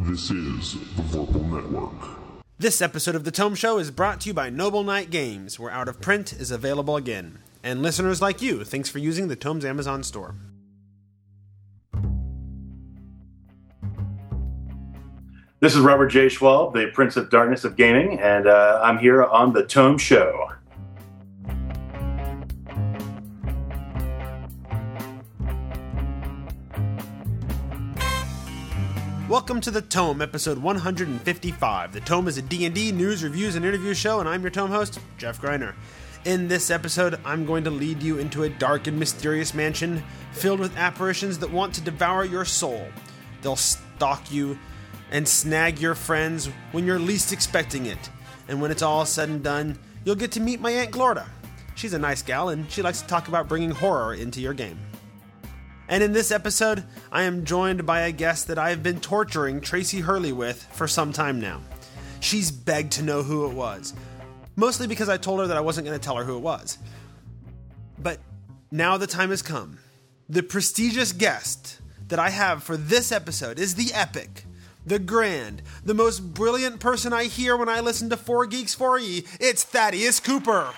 This is the Vorpal Network. This episode of The Tome Show is brought to you by Noble Knight Games, where Out of Print is available again. And listeners like you, thanks for using the Tome's Amazon store. This is Robert J. Schwab, the Prince of Darkness of Gaming, and I'm here on The Tome Show. Welcome to The Tome, episode 155. The Tome is a D&D news, reviews, and interview show, and I'm your Tome host, Jeff Greiner. In this episode, I'm going to lead you into a dark and mysterious mansion filled with apparitions that want to devour your soul. They'll stalk you and snag your friends when you're least expecting it. And when it's all said and done, you'll get to meet my Aunt Glorda. She's a nice gal, and she likes to talk about bringing horror into your game. And in this episode, I am joined by a guest that I have been torturing Tracy Hurley with for some time now. She's begged to know who it was, mostly because I told her that I wasn't going to tell her who it was. But now the time has come. The prestigious guest that I have for this episode is the epic, the grand, the most brilliant person I hear when I listen to 4Geeks4E. It's Thaddeus Cooper.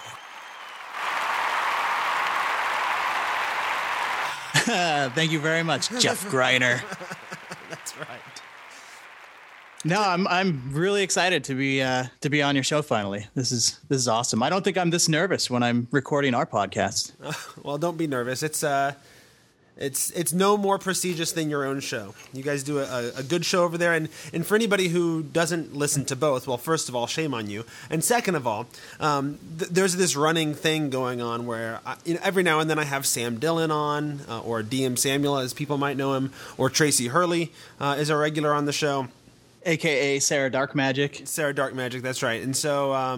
Thank you very much, Jeff Greiner. That's right. No, I'm really excited to be on your show finally. This is awesome. I don't think I'm this nervous when I'm recording our podcast. Well, don't be nervous. It's no more prestigious than your own show. You guys do a good show over there, and for anybody who doesn't listen to both, well, first of all, shame on you, and second of all, there's this running thing going on where every now and then I have Sam Dillon on, or DM Samuel, as people might know him, or Tracy Hurley is a regular on the show, AKA Sarah Dark Magic. Sarah Dark Magic, that's right, and so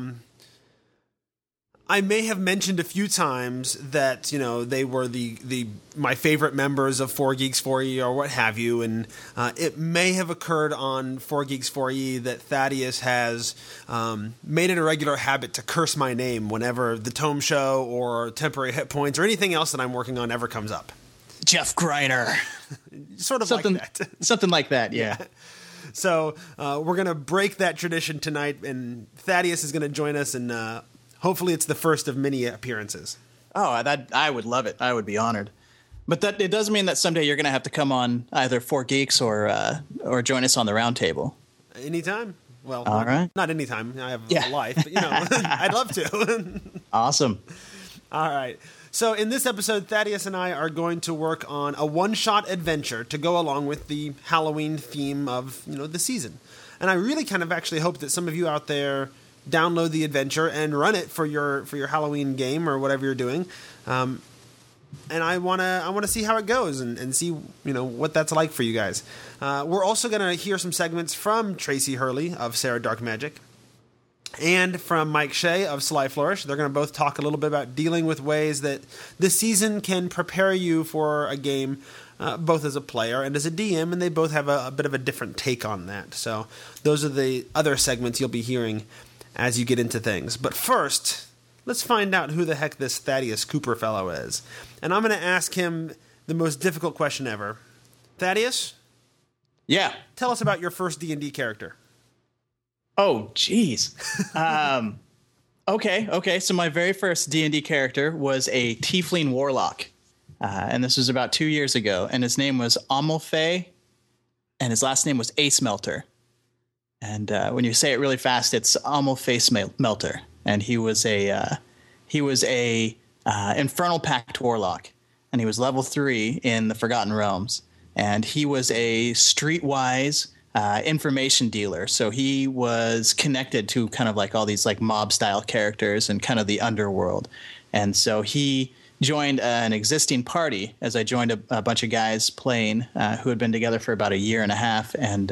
I may have mentioned a few times that, they were my favorite members of 4Geeks4E or what have you, and it may have occurred on 4Geeks4E that Thaddeus has made it a regular habit to curse my name whenever the Tome Show or Temporary Hit Points or anything else that I'm working on ever comes up. Jeff Greiner. Sort of something like that. Something like that, yeah. So we're going to break that tradition tonight, and Thaddeus is going to join us, and hopefully it's the first of many appearances. Oh, I would love it. I would be honored. But that it does mean that someday you're going to have to come on either 4Geeks or join us on the round table. Anytime. Well, all right. Not anytime. I have a life, but I'd love to. Awesome. All right. So in this episode, Thaddeus and I are going to work on a one-shot adventure to go along with the Halloween theme of, the season. And I really kind of actually hope that some of you out there download the adventure and run it for your Halloween game or whatever you're doing. And I want to see how it goes and see, what that's like for you guys. We're also going to hear some segments from Tracy Hurley of Sarah Dark Magic and from Mike Shea of Sly Flourish. They're going to both talk a little bit about dealing with ways that the season can prepare you for a game, both as a player and as a DM, and they both have a bit of a different take on that. So those are the other segments you'll be hearing as you get into things. But first, let's find out who the heck this Thaddeus Cooper fellow is. And I'm going to ask him the most difficult question ever. Thaddeus? Yeah. Tell us about your first D&D character. Oh, geez. Okay. So my very first D&D character was a Tiefling Warlock. And this was about 2 years ago. And his name was Amalfay. And his last name was Ace Melter. And when you say it really fast, it's Amalfay Melter. And he was a Infernal Pact Warlock. And he was level 3 in the Forgotten Realms. And he was a streetwise information dealer. So he was connected to kind of like all these like mob style characters and kind of the underworld. And so he joined an existing party as I joined a bunch of guys playing who had been together for about a year and a half. And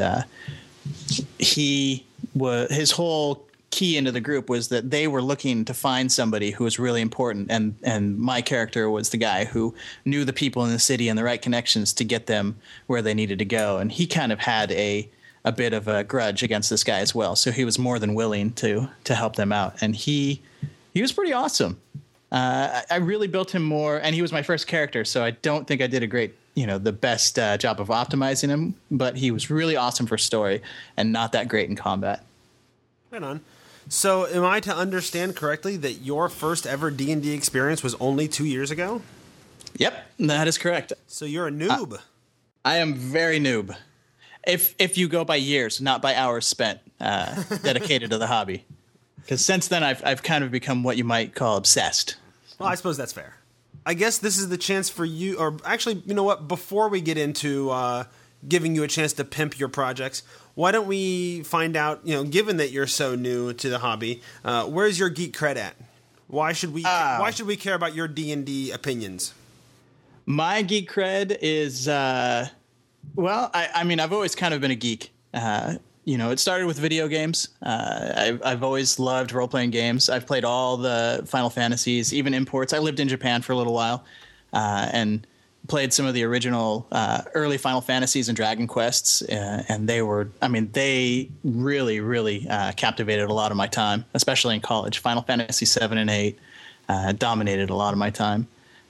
his whole key into the group was that they were looking to find somebody who was really important, and my character was the guy who knew the people in the city and the right connections to get them where they needed to go. And he kind of had a bit of a grudge against this guy as well, so he was more than willing to help them out. And he was pretty awesome. I really built him more, and he was my first character, so I don't think I did a great the best job of optimizing him, but he was really awesome for story and not that great in combat. Right on. So am I to understand correctly that your first ever D&D experience was only 2 years ago? Yep, that is correct. So you're a noob. I am very noob. If you go by years, not by hours spent dedicated to the hobby. Because since then, I've kind of become what you might call obsessed. Well, I suppose that's fair. I guess this is the chance for you, or actually, you know what? Before we get into giving you a chance to pimp your projects, why don't we find out, given that you're so new to the hobby, where's your geek cred at? Why should we care about your D&D opinions? My geek cred is, I've always kind of been a geek. It started with video games. I've always loved role-playing games. I've played all the Final Fantasies, even imports. I lived in Japan for a little while and played some of the original early Final Fantasies and Dragon Quests. And they really, really captivated a lot of my time, especially in college. Final Fantasy 7 and 8 dominated a lot of my time.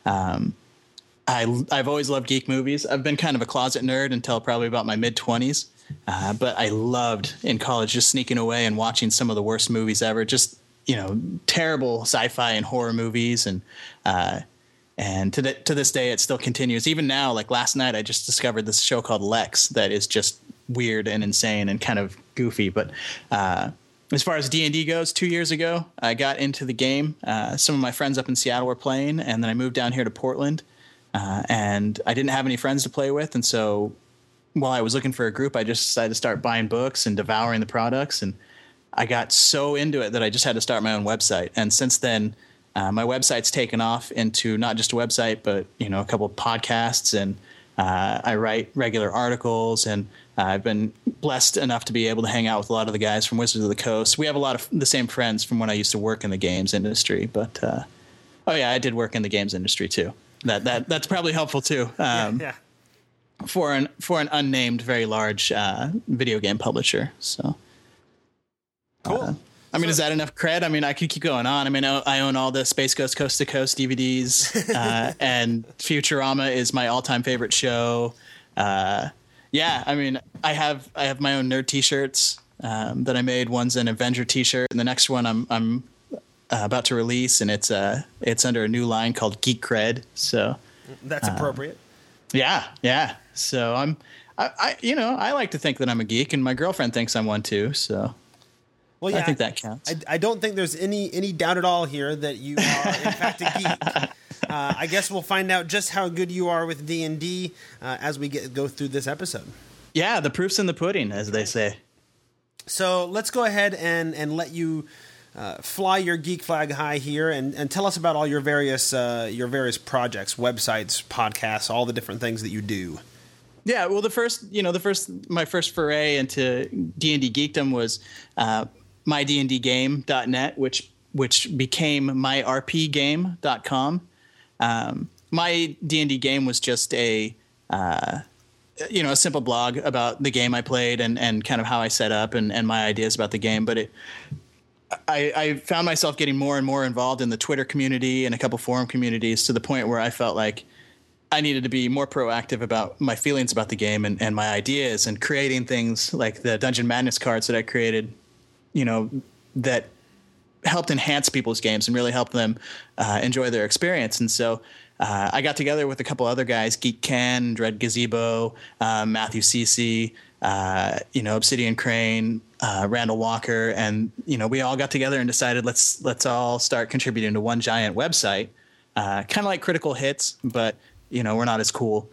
I've always loved geek movies. I've been kind of a closet nerd until probably about my mid-20s. But I loved in college just sneaking away and watching some of the worst movies ever. Just, terrible sci-fi and horror movies. And to this day, it still continues. Even now, like last night, I just discovered this show called Lex that is just weird and insane and kind of goofy. But as far as D&D goes, 2 years ago, I got into the game. Some of my friends up in Seattle were playing, and then I moved down here to Portland. And I didn't have any friends to play with, and so while I was looking for a group, I just decided to start buying books and devouring the products, and I got so into it that I just had to start my own website. And since then, my website's taken off into not just a website, but a couple of podcasts, and I write regular articles, and I've been blessed enough to be able to hang out with a lot of the guys from Wizards of the Coast. We have a lot of the same friends from when I used to work in the games industry, but I did work in the games industry too. That's probably helpful too. Yeah. For an unnamed, very large video game publisher. So cool. Is that enough cred? I could keep going on. I own all the Space Ghost Coast to Coast DVDs, and Futurama is my all-time favorite show. I have my own nerd T-shirts that I made. One's an Avenger T-shirt, and the next one I'm about to release, and it's under a new line called Geek Cred. So that's appropriate. Yeah. So I like to think that I'm a geek, and my girlfriend thinks I'm one too. So well, I think that counts. I don't think there's any doubt at all here that you are in fact a geek. I guess we'll find out just how good you are with D&D as we go through this episode. Yeah, the proof's in the pudding, as they say. So let's go ahead and let you fly your geek flag high here and tell us about all your various projects, websites, podcasts, all the different things that you do. Yeah, well, my first foray into D&D geekdom was mydndgame.net, which became myrpgame.com. My D&D game was just a simple blog about the game I played and kind of how I set up and my ideas about the game, but I found myself getting more and more involved in the Twitter community and a couple forum communities to the point where I felt like I needed to be more proactive about my feelings about the game and my ideas, and creating things like the Dungeon Madness cards that I created, that helped enhance people's games and really helped them enjoy their experience. And so I got together with a couple other guys, Geek Ken, Dread Gazebo, Matthew Cece, Obsidian Crane, Randall Walker, and we all got together and decided let's all start contributing to one giant website, kind of like Critical Hits, but we're not as cool.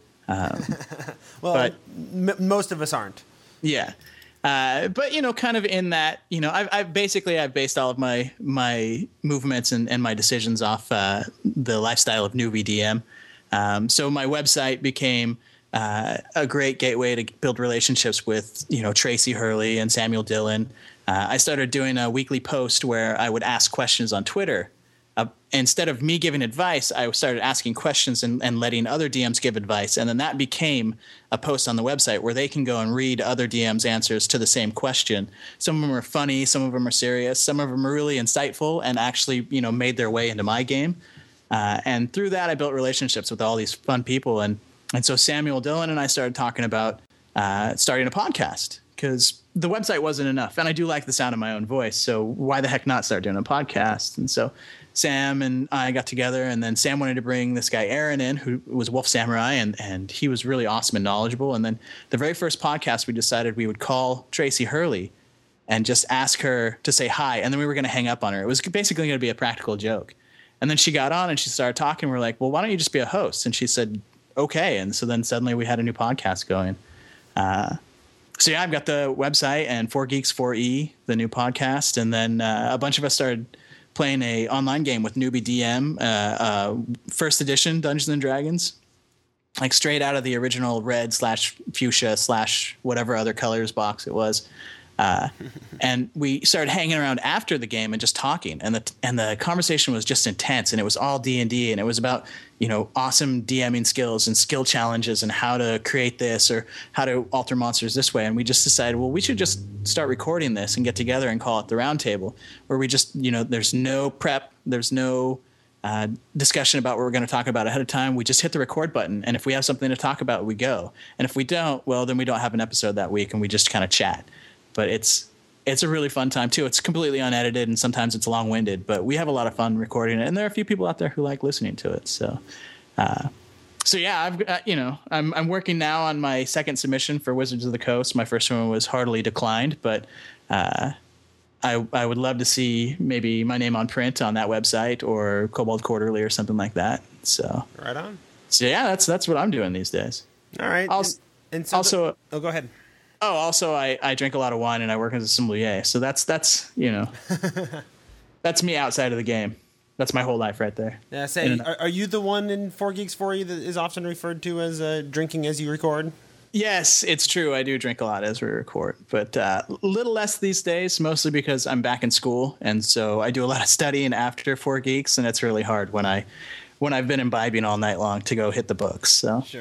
Most of us aren't. Yeah, but kind of in that, I've based all of my movements and my decisions off the lifestyle of Newbie DM. So my website became a great gateway to build relationships with, Tracy Hurley and Samuel Dillon. I started doing a weekly post where I would ask questions on Twitter. Instead of me giving advice, I started asking questions and letting other DMs give advice. And then that became a post on the website where they can go and read other DMs' answers to the same question. Some of them are funny, some of them are serious, some of them are really insightful and actually, made their way into my game. And through that, I built relationships with all these fun people. And And so Samuel Dillon and I started talking about starting a podcast, because the website wasn't enough. And I do like the sound of my own voice, so why the heck not start doing a podcast? And so Sam and I got together, and then Sam wanted to bring this guy Aaron in, who was Wolf Samurai, and he was really awesome and knowledgeable. And then the very first podcast, we decided we would call Tracy Hurley and just ask her to say hi, and then we were going to hang up on her. It was basically going to be a practical joke. And then she got on and she started talking. We're like, well, why don't you just be a host? And she said, okay. And so then suddenly we had a new podcast going. So yeah, I've got the website and 4Geeks4E, the new podcast. And then a bunch of us started playing a online game with Newbie DM, first edition Dungeons and Dragons, like straight out of the original red/fuchsia/whatever other colors box it was. And we started hanging around after the game and just talking, and the conversation was just intense, and it was all D&D, and it was about, awesome DMing skills and skill challenges and how to create this or how to alter monsters this way. And we just decided, well, we should just start recording this and get together and call it the Round Table, where we just, there's no prep, there's no discussion about what we're going to talk about ahead of time. We just hit the record button, and if we have something to talk about, we go. And if we don't, well, then we don't have an episode that week, and we just kind of chat. But it's a really fun time too. It's completely unedited, and sometimes it's long-winded, but we have a lot of fun recording it. And there are a few people out there who like listening to it. So yeah, I'm working now on my second submission for Wizards of the Coast. My first one was heartily declined, but I would love to see maybe my name on print on that website or Cobalt Quarterly or something like that. So right on. So yeah, that's what I'm doing these days. All right. Go ahead. Oh, also, I drink a lot of wine and I work as a sommelier. So that's that's me outside of the game. That's my whole life right there. Yeah, are you the one in 4Geeks4E that is often referred to as drinking as you record? Yes, it's true. I do drink a lot as we record, but a little less these days, mostly because I'm back in school. And so I do a lot of studying after 4Geeks, and it's really hard when I've been imbibing all night long to go hit the books. So sure.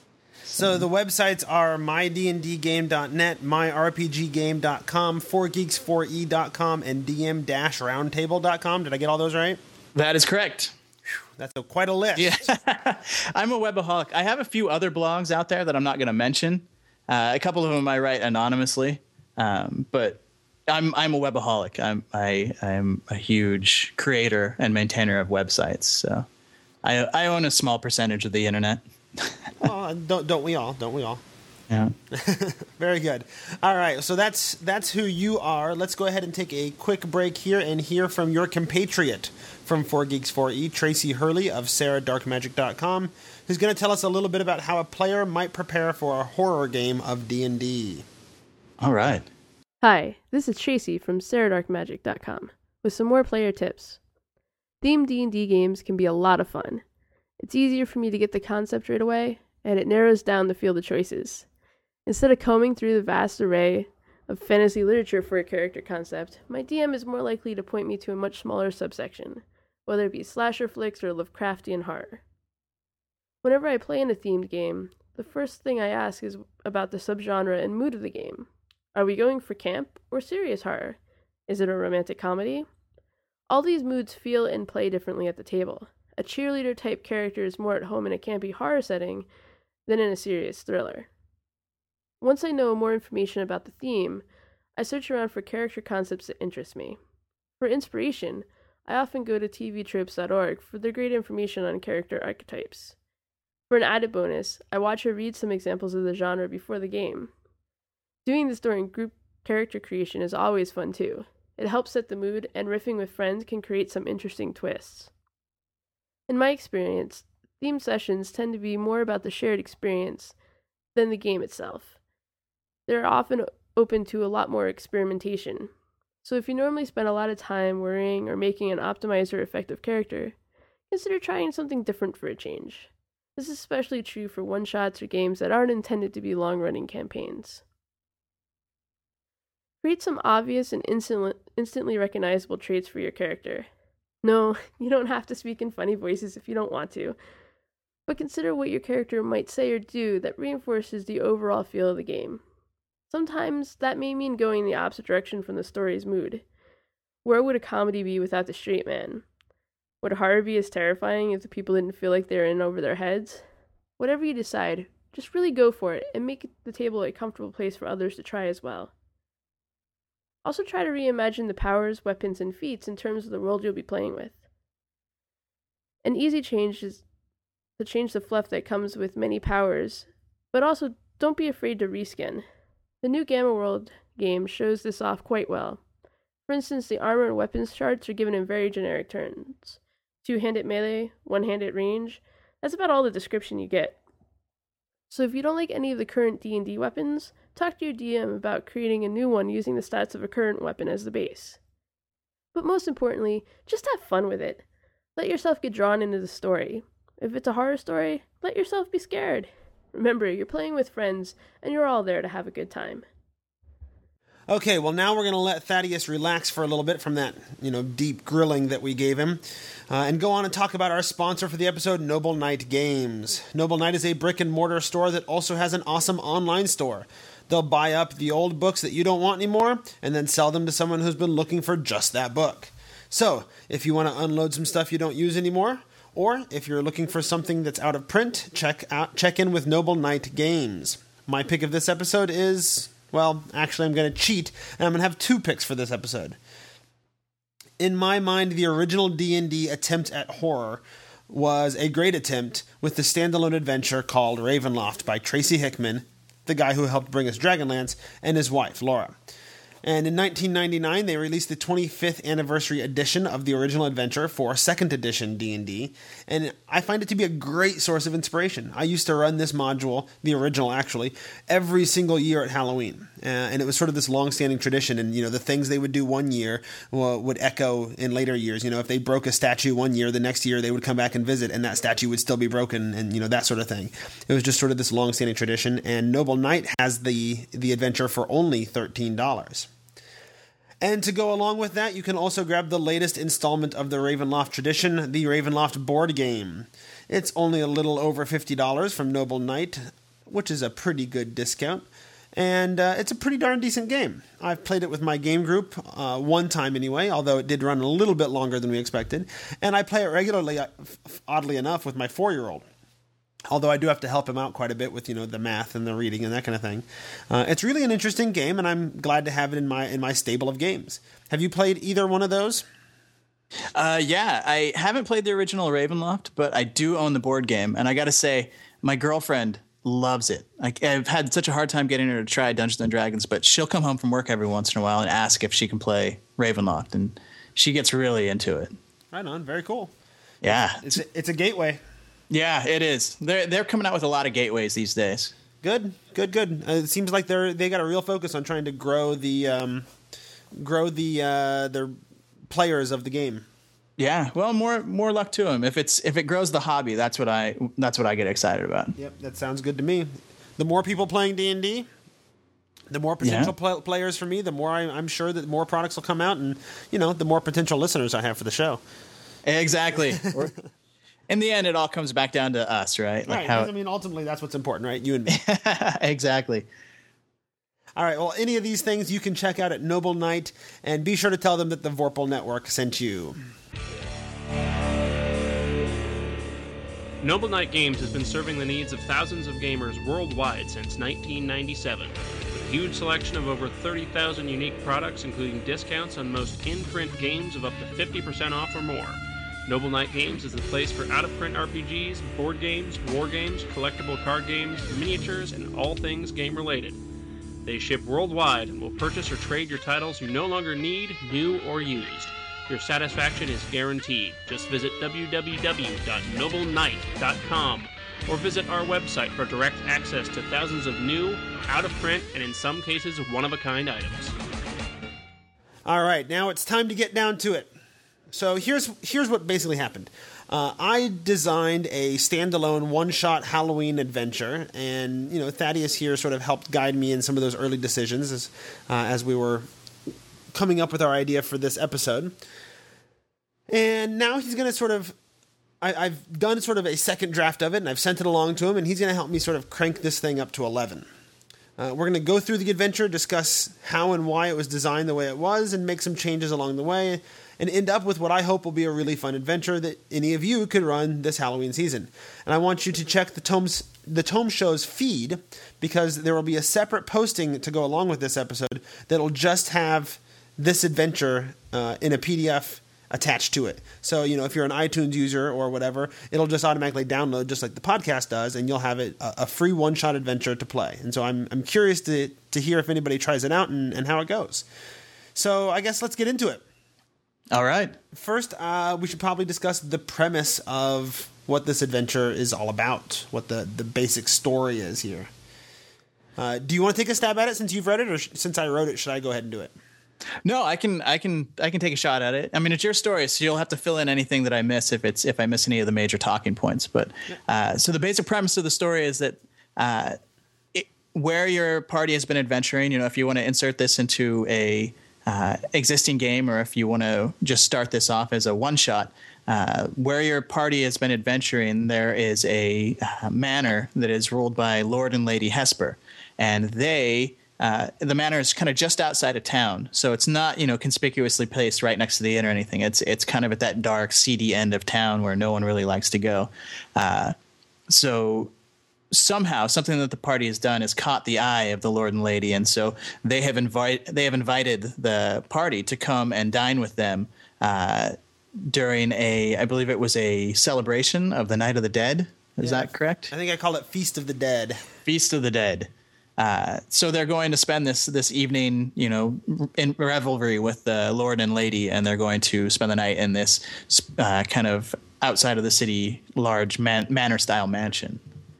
So the websites are mydndgame.net, myrpggame.com, 4geeks4e.com, and dm-roundtable.com. Did I get all those right? That is correct. That's quite a list. Yeah. I'm a webaholic. I have a few other blogs out there that I'm not going to mention. A couple of them I write anonymously, but I'm a webaholic. I'm a huge creator and maintainer of websites. So I own a small percentage of the internet. Oh, don't we all? Don't we all? Yeah. Very good. All right, so that's who you are. Let's go ahead and take a quick break here and hear from your compatriot from 4Geeks4E, Tracy Hurley of SarahDarkMagic.com, who's going to tell us a little bit about how a player might prepare for a horror game of D&D. All right. Hi, this is Tracy from SarahDarkMagic.com with some more player tips. Themed D&D games can be a lot of fun. It's easier for me to get the concept right away, and it narrows down the field of choices. Instead of combing through the vast array of fantasy literature for a character concept, my DM is more likely to point me to a much smaller subsection, whether it be slasher flicks or Lovecraftian horror. Whenever I play in a themed game, the first thing I ask is about the subgenre and mood of the game. Are we going for camp or serious horror? Is it a romantic comedy? All these moods feel and play differently at the table. A cheerleader-type character is more at home in a campy horror setting than in a serious thriller. Once I know more information about the theme, I search around for character concepts that interest me. For inspiration, I often go to tvtropes.org for their great information on character archetypes. For an added bonus, I watch or read some examples of the genre before the game. Doing this during group character creation is always fun too. It helps set the mood, and riffing with friends can create some interesting twists. In my experience, theme sessions tend to be more about the shared experience than the game itself. They're often open to a lot more experimentation. So if you normally spend a lot of time worrying or making an optimized or effective character, consider trying something different for a change. This is especially true for one-shots or games that aren't intended to be long-running campaigns. Create some obvious and instantly recognizable traits for your character. No, you don't have to speak in funny voices if you don't want to, but consider what your character might say or do that reinforces the overall feel of the game. Sometimes that may mean going the opposite direction from the story's mood. Where would a comedy be without the straight man? Would horror be as terrifying if the people didn't feel like they were in over their heads? Whatever you decide, just really go for it and make the table a comfortable place for others to try as well. Also try to reimagine the powers, weapons, and feats in terms of the world you'll be playing with. An easy change is to change the fluff that comes with many powers, but also don't be afraid to reskin. The new Gamma World game shows this off quite well. For instance, the armor and weapons charts are given in very generic terms. 2-handed melee, 1-handed range, that's about all the description you get. So if you don't like any of the current D&D weapons, talk to your DM about creating a new one using the stats of a current weapon as the base. But most importantly, just have fun with it. Let yourself get drawn into the story. If it's a horror story, let yourself be scared. Remember, you're playing with friends, and you're all there to have a good time. Okay, well now we're going to let Thaddeus relax for a little bit from that, deep grilling that we gave him, and go on and talk about our sponsor for the episode, Noble Knight Games. Noble Knight is a brick-and-mortar store that also has an awesome online store. They'll buy up the old books that you don't want anymore, and then sell them to someone who's been looking for just that book. So, if you want to unload some stuff you don't use anymore, or if you're looking for something that's out of print, check in with Noble Knight Games. My pick of this episode is... Well, actually, I'm going to cheat, and I'm going to have 2 picks for this episode. In my mind, the original D&D attempt at horror was a great attempt with the standalone adventure called Ravenloft by Tracy Hickman, the guy who helped bring us Dragonlance, and his wife, Laura. And in 1999, they released the 25th anniversary edition of the original adventure for 2nd edition D&D, and I find it to be a great source of inspiration. I used to run this module, the original actually, every single year at Halloween, and it was sort of this long-standing tradition, and the things they would do one year would echo in later years. If they broke a statue one year, the next year they would come back and visit, and that statue would still be broken, and that sort of thing. It was just sort of this long-standing tradition, and Noble Knight has the adventure for only $13. And to go along with that, you can also grab the latest installment of the Ravenloft tradition, the Ravenloft board game. It's only a little over $50 from Noble Knight, which is a pretty good discount. And it's a pretty darn decent game. I've played it with my game group, one time anyway, although it did run a little bit longer than we expected. And I play it regularly, oddly enough, with my 4-year-old. Although I do have to help him out quite a bit with, the math and the reading and that kind of thing. It's really an interesting game, and I'm glad to have it in my stable of games. Have you played either one of those? Yeah, I haven't played the original Ravenloft, but I do own the board game. And I got to say, my girlfriend loves it. I've had such a hard time getting her to try Dungeons & Dragons, but she'll come home from work every once in a while and ask if she can play Ravenloft, and she gets really into it. Right on. Very cool. Yeah. It's a gateway. Yeah, it is. They're coming out with a lot of gateways these days. Good. It seems like they got a real focus on trying to grow the their players of the game. Yeah, well, more luck to them. If it grows the hobby, that's what I get excited about. Yep, that sounds good to me. The more people playing D&D, the more potential players for me. The more I'm sure that more products will come out, and the more potential listeners I have for the show. Exactly. In the end, it all comes back down to us, right? Right. Ultimately, that's what's important, right? You and me. Exactly. All right. Well, any of these things you can check out at Noble Knight, and be sure to tell them that the Vorpal Network sent you. Noble Knight Games has been serving the needs of thousands of gamers worldwide since 1997. With a huge selection of over 30,000 unique products, including discounts on most in-print games of up to 50% off or more. Noble Knight Games is the place for out-of-print RPGs, board games, war games, collectible card games, miniatures, and all things game-related. They ship worldwide and will purchase or trade your titles you no longer need, new, or used. Your satisfaction is guaranteed. Just visit www.nobleknight.com or visit our website for direct access to thousands of new, out-of-print, and in some cases, one-of-a-kind items. All right, now it's time to get down to it. So here's what basically happened. I designed a standalone one-shot Halloween adventure, and Thaddeus here sort of helped guide me in some of those early decisions as we were coming up with our idea for this episode. And now he's going to I've done sort of a second draft of it, and I've sent it along to him, and he's going to help me sort of crank this thing up to 11. We're going to go through the adventure, discuss how and why it was designed the way it was, and make some changes along the way, and end up with what I hope will be a really fun adventure that any of you could run this Halloween season. And I want you to check the tome's the Tome Show's feed, because there will be a separate posting to go along with this episode that'll just have this adventure in a PDF attached to it. So, if you're an iTunes user or whatever, it'll just automatically download just like the podcast does, and you'll have it a free one-shot adventure to play. And so I'm curious to hear if anybody tries it out and how it goes. So I guess let's get into it. All right. First, we should probably discuss the premise of what this adventure is all about, what the basic story is here. Do you want to take a stab at it since you've read it, or since I wrote it, should I go ahead and do it? No, I can take a shot at it. I mean, it's your story, so you'll have to fill in anything that I miss if I miss any of the major talking points. But so the basic premise of the story is that where your party has been adventuring, if you want to insert this into a existing game, or if you want to just start this off as a one shot, where your party has been adventuring, there is a manor that is ruled by Lord and Lady Hesper, and the manor is kind of just outside of town, so it's not conspicuously placed right next to the inn or anything. It's kind of at that dark, seedy end of town where no one really likes to go. So somehow something that the party has done has caught the eye of the Lord and Lady, and so they have invited the party to come and dine with them during I believe it was a celebration of the Night of the Dead. Is that correct? I think I call it Feast of the Dead. Feast of the Dead. So they're going to spend this evening, in revelry with the Lord and Lady, and they're going to spend the night in this kind of outside of the city, large manor-style mansion.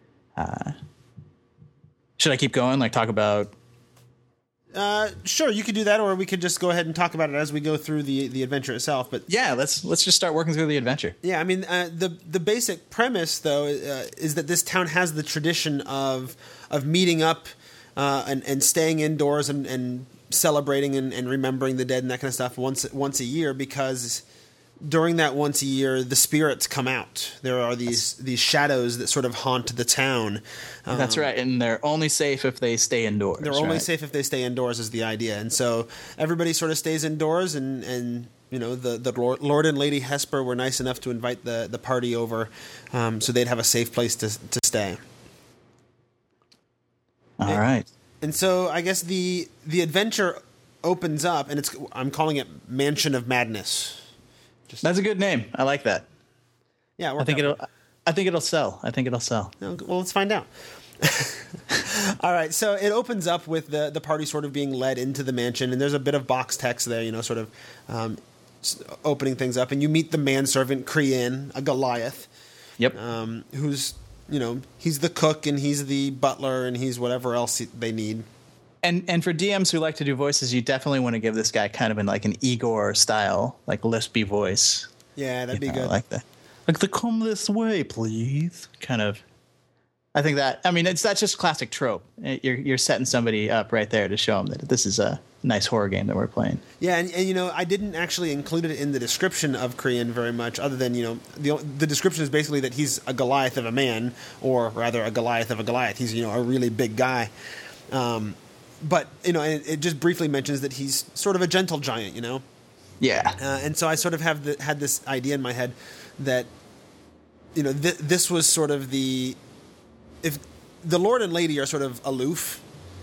Should I keep going? Talk about? Sure, you could do that, or we could just go ahead and talk about it as we go through the adventure itself. But yeah, let's just start working through the adventure. Yeah, I mean, the basic premise though is that this town has the tradition of meeting up and staying indoors and celebrating and remembering the dead and that kind of stuff once a year, because during that once a year, the spirits come out. There are these shadows that sort of haunt the town. That's right, and they're only safe if they stay indoors. They're only safe if they stay indoors is the idea. And so everybody sort of stays indoors, and the Lord and Lady Hesper were nice enough to invite the party over, so they'd have a safe place to stay. All right. And so I guess the adventure opens up, and I'm calling it Mansion of Madness. That's a good name. I like that. Yeah, I think it'll sell. Well, let's find out. All right, so it opens up with the party sort of being led into the mansion, and there's a bit of box text there, sort of opening things up, and you meet the manservant Crean, a Goliath. Yep. Who's he's the cook and he's the butler and he's whatever else they need. And for DMs who like to do voices, you definitely want to give this guy kind of an Igor style, lispy voice. Yeah, that'd be good. Like that. Come this way, please. Kind of. I think that's just classic trope. You're setting somebody up right there to show them that this is a nice horror game that we're playing. Yeah, and I didn't actually include it in the description of Crean very much, other than the description is basically that he's a Goliath of a man, or rather a Goliath of a Goliath. He's a really big guy. But it just briefly mentions that he's sort of a gentle giant, Yeah. And so I sort of had this idea in my head that this was sort of if the Lord and Lady are sort of aloof,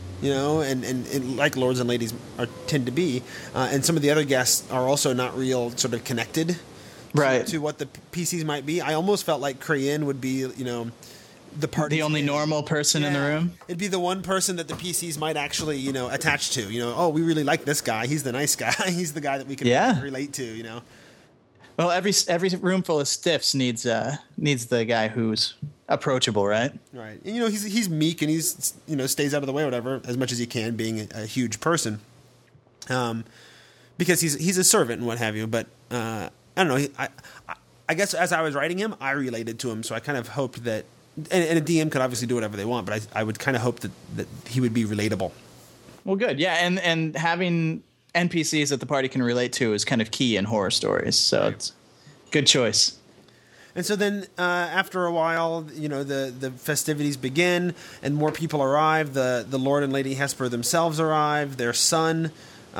and like lords and ladies tend to be, and some of the other guests are also not real sort of connected, right, to what the PCs might be. I almost felt like Crean would be, the party, the only normal person in the room. It'd be the one person that the PCs might actually, attach to. Oh, we really like this guy. He's the nice guy. He's the guy that we can relate to. Well, every room full of stiffs needs the guy who's approachable, right? Right. And he's meek and he's stays out of the way, or whatever, as much as he can, being a huge person. Because he's a servant and what have you. But I don't know. I guess as I was writing him, I related to him, so I kind of hoped that. And a DM could obviously do whatever they want, but I would kind of hope that he would be relatable. Well, good. Yeah, and having NPCs that the party can relate to is kind of key in horror stories, so it's a good choice. And so then after a while, the festivities begin and more people arrive. The Lord and Lady Hesper themselves arrive. Their son,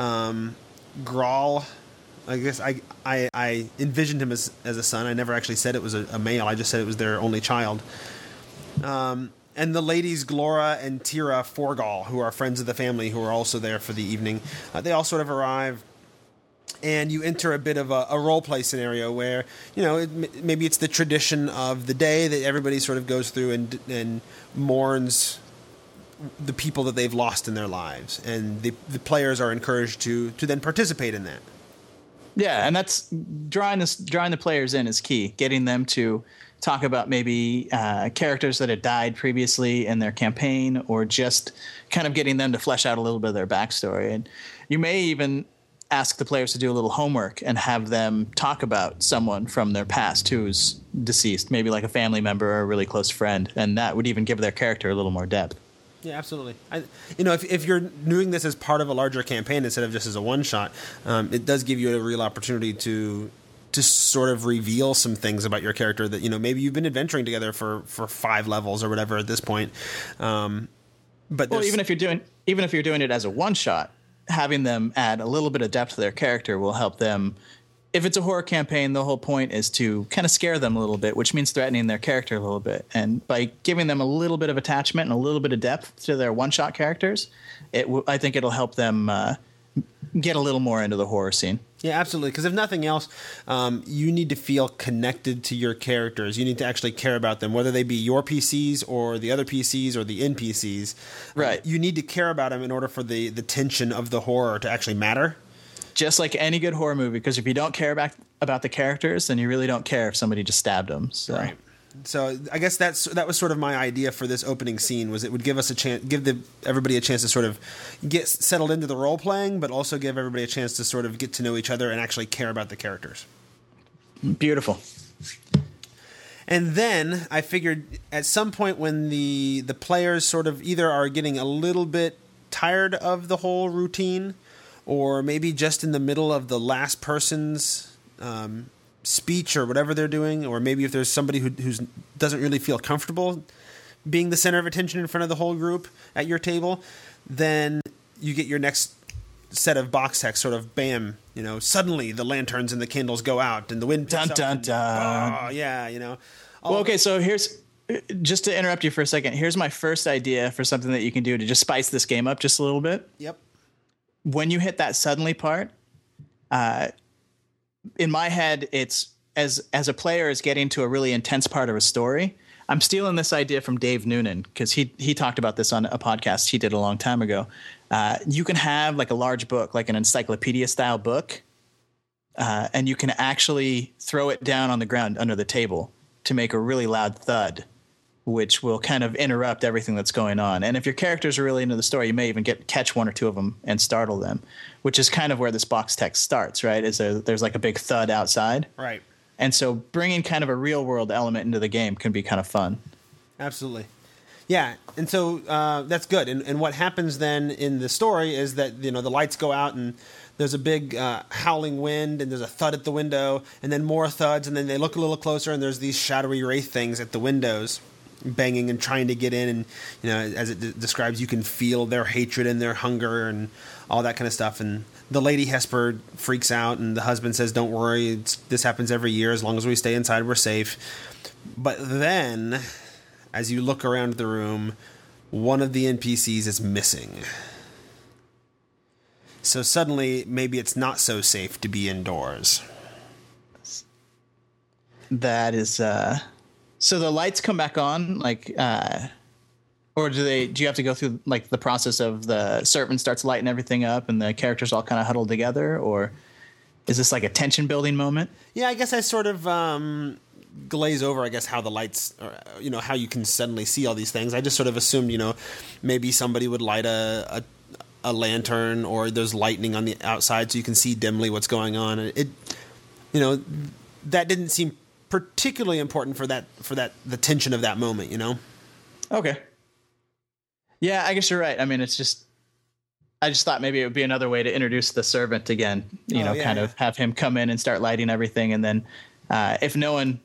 Grawl, I guess I envisioned him as a son. I never actually said it was a male. I just said it was their only child. And And the ladies, Glora and Tira Forgal, who are friends of the family, who are also there for the evening, they all sort of arrive. And you enter a bit of a role-play scenario where, maybe it's the tradition of the day that everybody sort of goes through and mourns the people that they've lost in their lives. And the players are encouraged to then participate in that. Yeah, and that's drawing the players in is key. Getting them to talk about maybe characters that had died previously in their campaign, or just kind of getting them to flesh out a little bit of their backstory. And you may even ask the players to do a little homework and have them talk about someone from their past who's deceased, maybe like a family member or a really close friend, and that would even give their character a little more depth. Yeah, absolutely. If you're doing this as part of a larger campaign instead of just as a one-shot, it does give you a real opportunity to sort of reveal some things about your character that, maybe you've been adventuring together for 5 levels or whatever at this point. But even if you're doing it as a one-shot, having them add a little bit of depth to their character will help them. If it's a horror campaign, the whole point is to kind of scare them a little bit, which means threatening their character a little bit. And by giving them a little bit of attachment and a little bit of depth to their one-shot characters, I think it'll help them get a little more into the horror scene. Yeah, absolutely. Because if nothing else, you need to feel connected to your characters. You need to actually care about them, whether they be your PCs or the other PCs or the NPCs. Right. You need to care about them in order for the tension of the horror to actually matter. Just like any good horror movie, because if you don't care about the characters, then you really don't care if somebody just stabbed them. So. Right. So I guess that was sort of my idea for this opening scene, was it would give us a chance, everybody a chance to sort of get settled into the role playing, but also give everybody a chance to sort of get to know each other and actually care about the characters. Beautiful. And then I figured at some point when the players sort of either are getting a little bit tired of the whole routine, or maybe just in the middle of the last person's speech or whatever they're doing, or maybe if there's somebody who doesn't really feel comfortable being the center of attention in front of the whole group at your table, then you get your next set of box text, sort of bam, suddenly the lanterns and the candles go out and the wind picks up. Dun, dun. Oh, yeah, Well, okay, so here's, just to interrupt you for a second, here's my first idea for something that you can do to just spice this game up just a little bit. Yep. When you hit that suddenly part, in my head, it's as a player is getting to a really intense part of a story. I'm stealing this idea from Dave Noonan, because he talked about this on a podcast he did a long time ago. You can have like a large book, like an encyclopedia style book, and you can actually throw it down on the ground under the table to make a really loud thud, which will kind of interrupt everything that's going on. And if your characters are really into the story, you may even catch one or two of them and startle them, which is kind of where this box text starts, right? There's like a big thud outside. Right. And so bringing kind of a real world element into the game can be kind of fun. Absolutely. Yeah. And so that's good. And what happens then in the story is that, the lights go out and there's a big howling wind and there's a thud at the window and then more thuds. And then they look a little closer and there's these shadowy wraith things at the windows, banging and trying to get in, and as it describes, you can feel their hatred and their hunger and all that kind of stuff. And the Lady Hesper freaks out, and the husband says, "Don't worry, this happens every year. As long as we stay inside, we're safe." But then, as you look around the room, one of the NPCs is missing. So suddenly, maybe it's not so safe to be indoors. That is. So the lights come back on, or do you have to go through like the process of the servant starts lighting everything up and the characters all kind of huddled together, or is this like a tension building moment? Yeah, I guess I sort of glaze over, how the lights, how you can suddenly see all these things. I just sort of assumed, maybe somebody would light a lantern, or there's lightning on the outside so you can see dimly what's going on. It, that didn't seem particularly important for the tension of that moment, Okay. Yeah, I guess you're right. I mean, I just thought maybe it would be another way to introduce the servant again, of have him come in and start lighting everything. And then if no one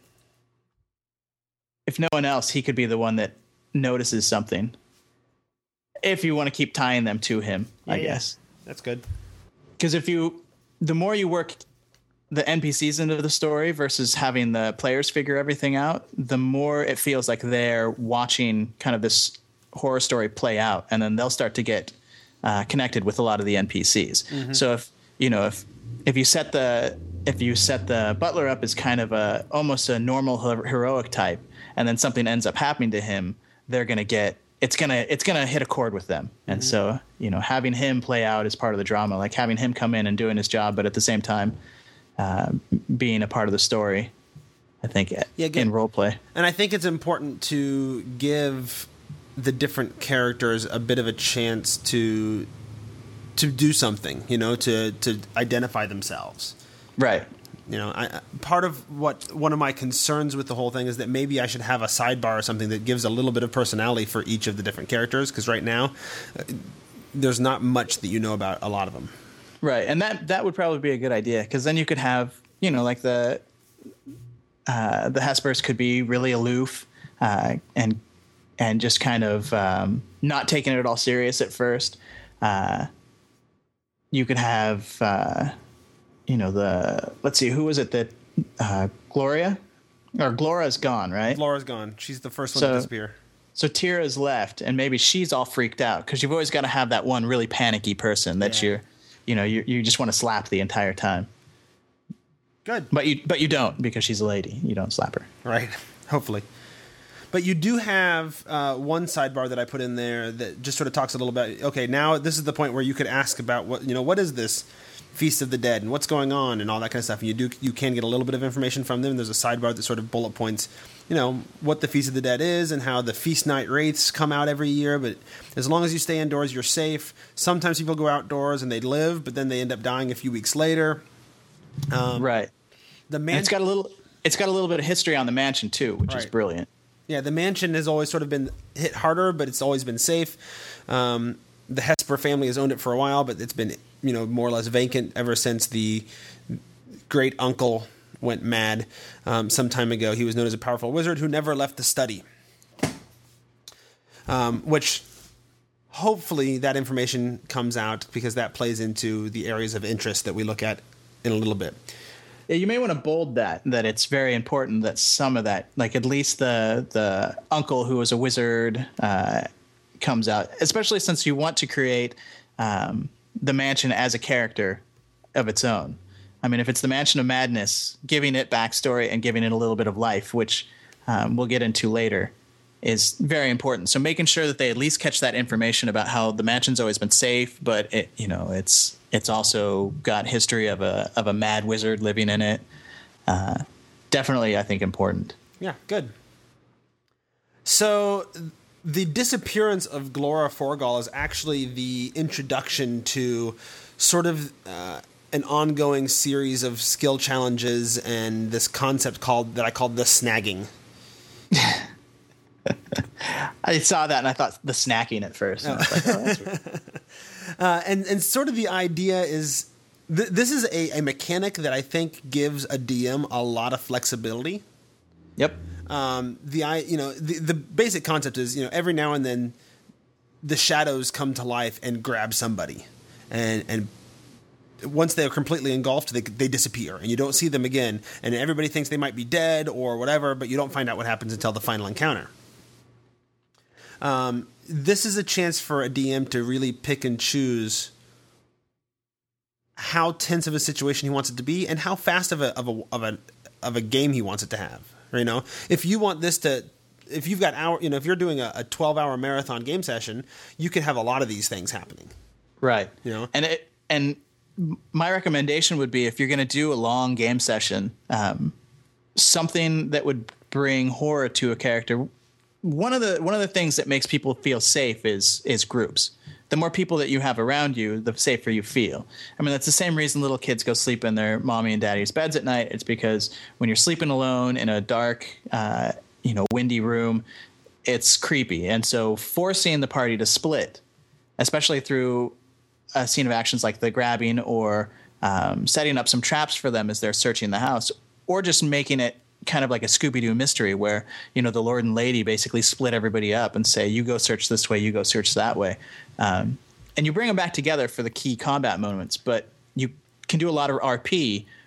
else, he could be the one that notices something. If you want to keep tying them to him, I guess. That's good. Because the more you work the NPCs into the story versus having the players figure everything out, the more it feels like they're watching kind of this horror story play out, and then they'll start to get connected with a lot of the NPCs. Mm-hmm. So if you set the butler up as kind of almost a normal heroic type, and then something ends up happening to him, they're gonna get it's gonna hit a chord with them. And so having him play out is part of the drama, like having him come in and doing his job, but at the same time being a part of the story, I think, in role play. And I think it's important to give the different characters a bit of a chance to do something, to identify themselves. Right. Part of one of my concerns with the whole thing is that maybe I should have a sidebar or something that gives a little bit of personality for each of the different characters, because right now there's not much that you know about a lot of them. Right, and that would probably be a good idea, because then you could have, like the Hespers could be really aloof and just kind of not taking it all serious at first. You could have, let's see, who was it that Gloria? Or Glora's gone, right? Glora's gone. She's the first one to disappear. So Tira's left, and maybe she's all freaked out, because you've always got to have that one really panicky person that you just want to slap the entire time. Good. But you don't, because she's a lady. You don't slap her. Right. Hopefully. But you do have one sidebar that I put in there that just sort of talks a little bit. Okay, now this is the point where you could ask about what is this Feast of the Dead and what's going on and all that kind of stuff. And you can get a little bit of information from them. There's a sidebar that sort of bullet points, what the Feast of the Dead is and how the feast night wraiths come out every year. But as long as you stay indoors, you're safe. Sometimes people go outdoors and they live, but then they end up dying a few weeks later. Right. It's got a little bit of history on the mansion too, which is brilliant. Yeah, the mansion has always sort of been hit harder, but it's always been safe. The Hesper family has owned it for a while, but it's been, more or less vacant ever since the great uncle went mad some time ago. He was known as a powerful wizard who never left the study. Which hopefully that information comes out, because that plays into the areas of interest that we look at in a little bit. Yeah, you may want to bold that it's very important that some of that, like at least the uncle who was a wizard comes out, especially since you want to create the mansion as a character of its own. I mean, if it's the Mansion of Madness, giving it backstory and giving it a little bit of life, which we'll get into later, is very important. So making sure that they at least catch that information about how the mansion's always been safe, but it's also got history of a mad wizard living in it. Definitely, I think, important. Yeah, good. So the disappearance of Glora Forgall is actually the introduction to sort of an ongoing series of skill challenges and this concept that I called the snagging. I saw that and I thought the snacking at first. And I was like, oh, that's weird. And sort of the idea is this is a mechanic that I think gives a DM a lot of flexibility. Yep. The basic concept is, every now and then the shadows come to life and grab somebody, and once they're completely engulfed, they disappear and you don't see them again, and everybody thinks they might be dead or whatever, but you don't find out what happens until the final encounter. This is a chance for a DM to really pick and choose how tense of a situation he wants it to be and how fast of a game he wants it to have. If you want this to, if you've got if you're doing a 12-hour marathon game session, you could have a lot of these things happening. Right. And my recommendation would be, if you're going to do a long game session, something that would bring horror to a character. One of the things that makes people feel safe is groups. The more people that you have around you, the safer you feel. I mean, that's the same reason little kids go sleep in their mommy and daddy's beds at night. It's because when you're sleeping alone in a dark, windy room, it's creepy. And so forcing the party to split, especially through a scene of actions like the grabbing or setting up some traps for them as they're searching the house, or just making it kind of like a Scooby-Doo mystery where, the Lord and Lady basically split everybody up and say, you go search this way, you go search that way. And you bring them back together for the key combat moments, but you can do a lot of RP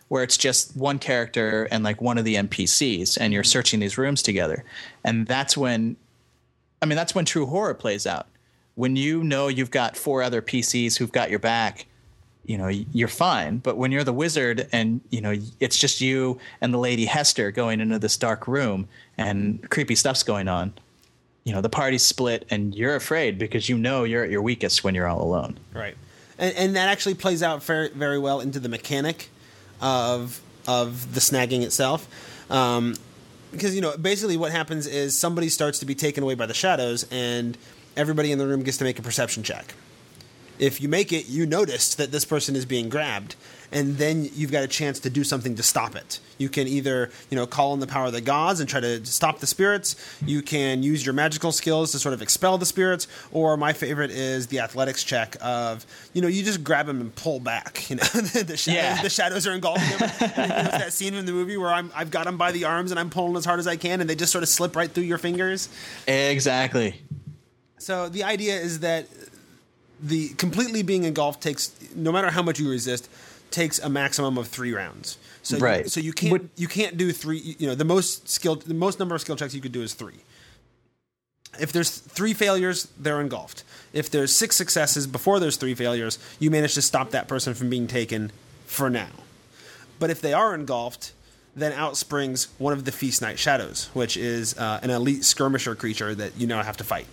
where it's just one character and like one of the NPCs, and you're searching these rooms together. And that's when true horror plays out. When you know you've got 4 other PCs who've got your back, you're fine. But when you're the wizard and, it's just you and the Lady Hester going into this dark room and creepy stuff's going on, the party's split and you're afraid because you're at your weakest when you're all alone. Right. And that actually plays out very, very well into the mechanic of the snagging itself. Because, basically what happens is somebody starts to be taken away by the shadows and everybody in the room gets to make a perception check. If you make it, you noticed that this person is being grabbed, and then you've got a chance to do something to stop it. You can either, call on the power of the gods and try to stop the spirits. You can use your magical skills to sort of expel the spirits, or my favorite is the athletics check of, you just grab them and pull back. The shadows are engulfing them. And there's that scene in the movie where I've got them by the arms and I'm pulling as hard as I can, and they just sort of slip right through your fingers. Exactly. So the idea is that the completely being engulfed takes, no matter how much you resist, takes a maximum of 3 rounds. So right. You can't do 3. The most number of skill checks you could do is 3. If there's 3 failures, they're engulfed. If there's 6 successes before there's 3 failures, you manage to stop that person from being taken for now. But if they are engulfed, then out springs one of the Feast Night Shadows, which is an elite skirmisher creature that have to fight.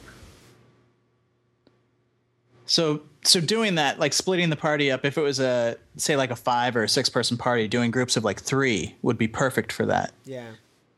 So doing that, like splitting the party up, if it was a 5 or a 6 person party, doing groups of like 3 would be perfect for that. Yeah.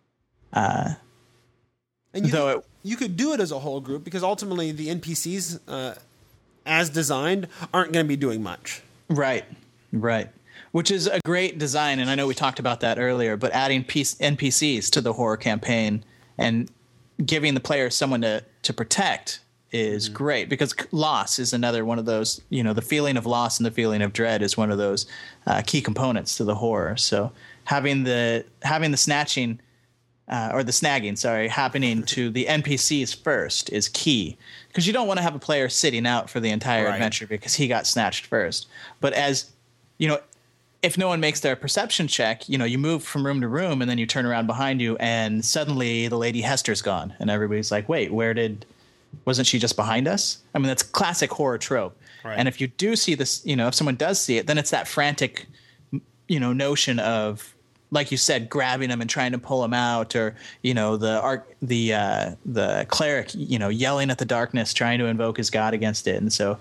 And you could do it as a whole group because ultimately the NPCs, as designed, aren't going to be doing much. Right. Which is a great design, and I know we talked about that earlier, but adding NPCs to the horror campaign and giving the player someone to protect is great, because loss is another one of those, the feeling of loss and the feeling of dread is one of those key components to the horror. So having the snatching or the snagging, happening to the NPCs first is key, because you don't want to have a player sitting out for the entire adventure because he got snatched first. But as if no one makes their perception check, you move from room to room and then you turn around behind you and suddenly the Lady Hester's gone and everybody's like, wait, wasn't she just behind us? I mean, that's classic horror trope. Right. And if you do see this, if someone does see it, then it's that frantic, notion of, like you said, grabbing them and trying to pull them out, or, the cleric, yelling at the darkness, trying to invoke his god against it. And so,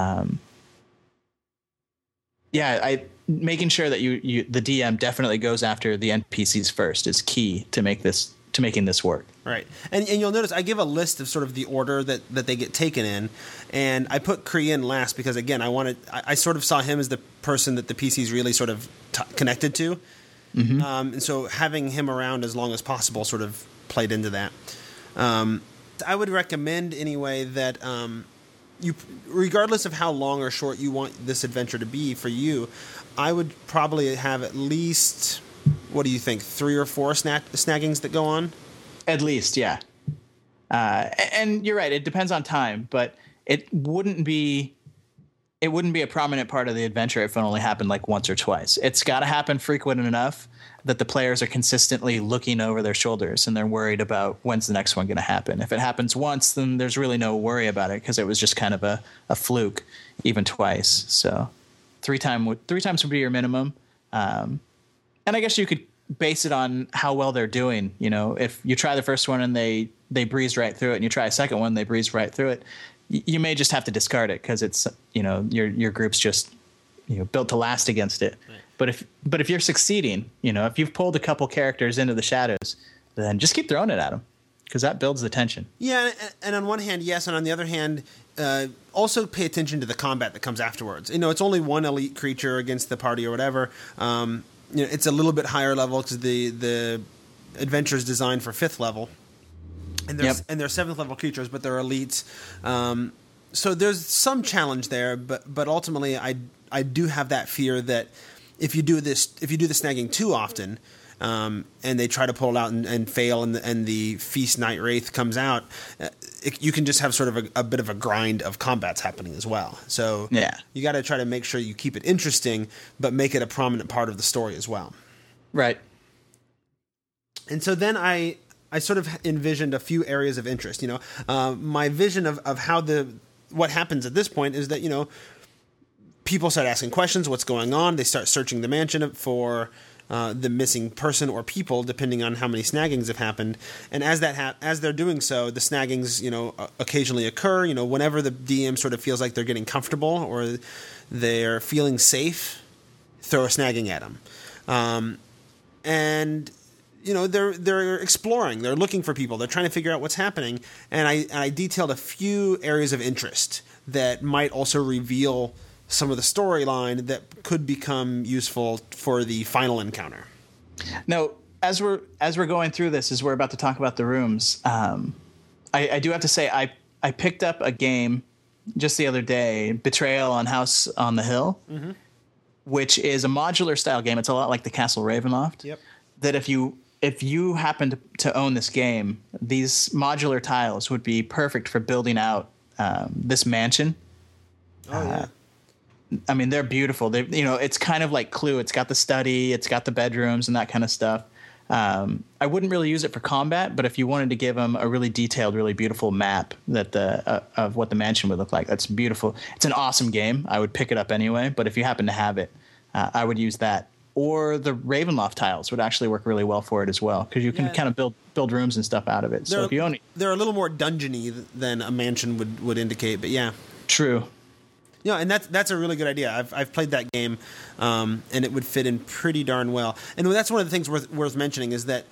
making sure that the DM definitely goes after the NPCs first is key to making this work. Right. And you'll notice I give a list of sort of the order that they get taken in, and I put Kree in last because, again, I sort of saw him as the person that the PCs really sort of connected to. Mm-hmm. And so having him around as long as possible sort of played into that. I would recommend anyway that you, regardless of how long or short you want this adventure to be for you, I would probably have at least, what do you think, 3 or 4 snaggings that go on? At least, yeah. And you're right, it depends on time, but it wouldn't be a prominent part of the adventure if it only happened like once or twice. It's got to happen frequent enough that the players are consistently looking over their shoulders and they're worried about when's the next one going to happen. If it happens once, then there's really no worry about it because it was just kind of a fluke, even twice. So 3 times would be your minimum. And I guess you could base it on how well they're doing. If you try the first one and they breeze right through it, and you try a second one, they breeze right through it, you may just have to discard it because it's, your group's just, built to last against it. Right. But if you're succeeding, if you've pulled a couple characters into the shadows, then just keep throwing it at them because that builds the tension. Yeah. And on one hand, yes. And on the other hand, also pay attention to the combat that comes afterwards. It's only one elite creature against the party or whatever. It's a little bit higher level because the adventure is designed for 5th level, and they're 7th level creatures, but they're elites. So there's some challenge there, but ultimately, I do have that fear that if you do the snagging too often, and they try to pull it out and fail, and the Feast Night Wraith comes out, you can just have sort of a bit of a grind of combats happening as well. So you got to try to make sure you keep it interesting, but make it a prominent part of the story as well. Right. And so then I sort of envisioned a few areas of interest. My vision of how what happens at this point is that, people start asking questions, what's going on? They start searching the mansion for the missing person or people, depending on how many snaggings have happened. And as they're doing so, the snaggings, occasionally occur. Whenever the DM sort of feels like they're getting comfortable or they're feeling safe, throw a snagging at them. And they're exploring. They're looking for people. They're trying to figure out what's happening. And I detailed a few areas of interest that might also reveal some of the storyline that could become useful for the final encounter. Now, as we're going through this, as we're about to talk about the rooms, I do have to say I picked up a game just the other day, Betrayal on House on the Hill, which is a modular style game. It's a lot like the Castle Ravenloft. Yep. That if you happen to own this game, these modular tiles would be perfect for building out this mansion. Oh yeah. I mean, they're beautiful. It's kind of like Clue. It's got the study, it's got the bedrooms and that kind of stuff. I wouldn't really use it for combat, but if you wanted to give them a really detailed, really beautiful map of what the mansion would look like, that's beautiful. It's an awesome game. I would pick it up anyway, but if you happen to have it, I would use that. Or the Ravenloft tiles would actually work really well for it as well, because you can kind of build rooms and stuff out of it. So if you own it, they're a little more dungeony than a mansion would indicate, but yeah. True. And that's a really good idea. I've played that game, and it would fit in pretty darn well. And that's one of the things worth mentioning is that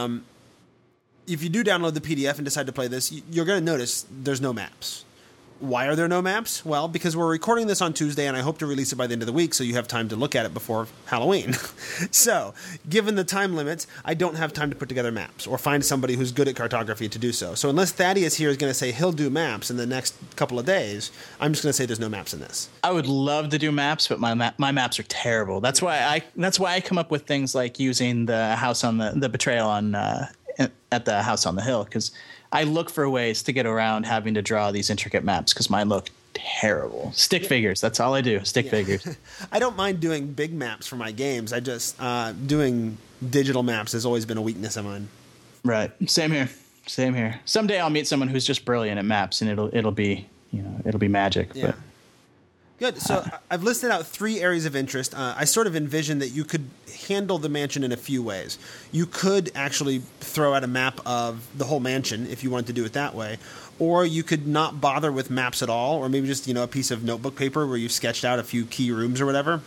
if you do download the PDF and decide to play this, you're going to notice there's no maps. Why are there no maps? Well, because we're recording this on Tuesday, and I hope to release it by the end of the week so you have time to look at it before Halloween. So, given the time limits, I don't have time to put together maps or find somebody who's good at cartography to do so. So unless Thaddeus here is going to say he'll do maps in the next couple of days, I'm just going to say there's no maps in this. I would love to do maps, but my maps are terrible. That's why I come up with things like using the house on the Betrayal on at the House on the Hill, because I look for ways to get around having to draw these intricate maps because mine look terrible. Stick figures. That's all I do. Stick figures. I don't mind doing big maps for my games. I just doing digital maps has always been a weakness of mine. Right. Same here. Someday I'll meet someone who's just brilliant at maps, and it'll be magic. Yeah. But, good. So I've listed out 3 areas of interest. I sort of envisioned that you could handle the mansion in a few ways. You could actually throw out a map of the whole mansion if you wanted to do it that way, or you could not bother with maps at all, or maybe just a piece of notebook paper where you've sketched out a few key rooms or whatever.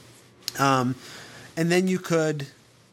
And then you could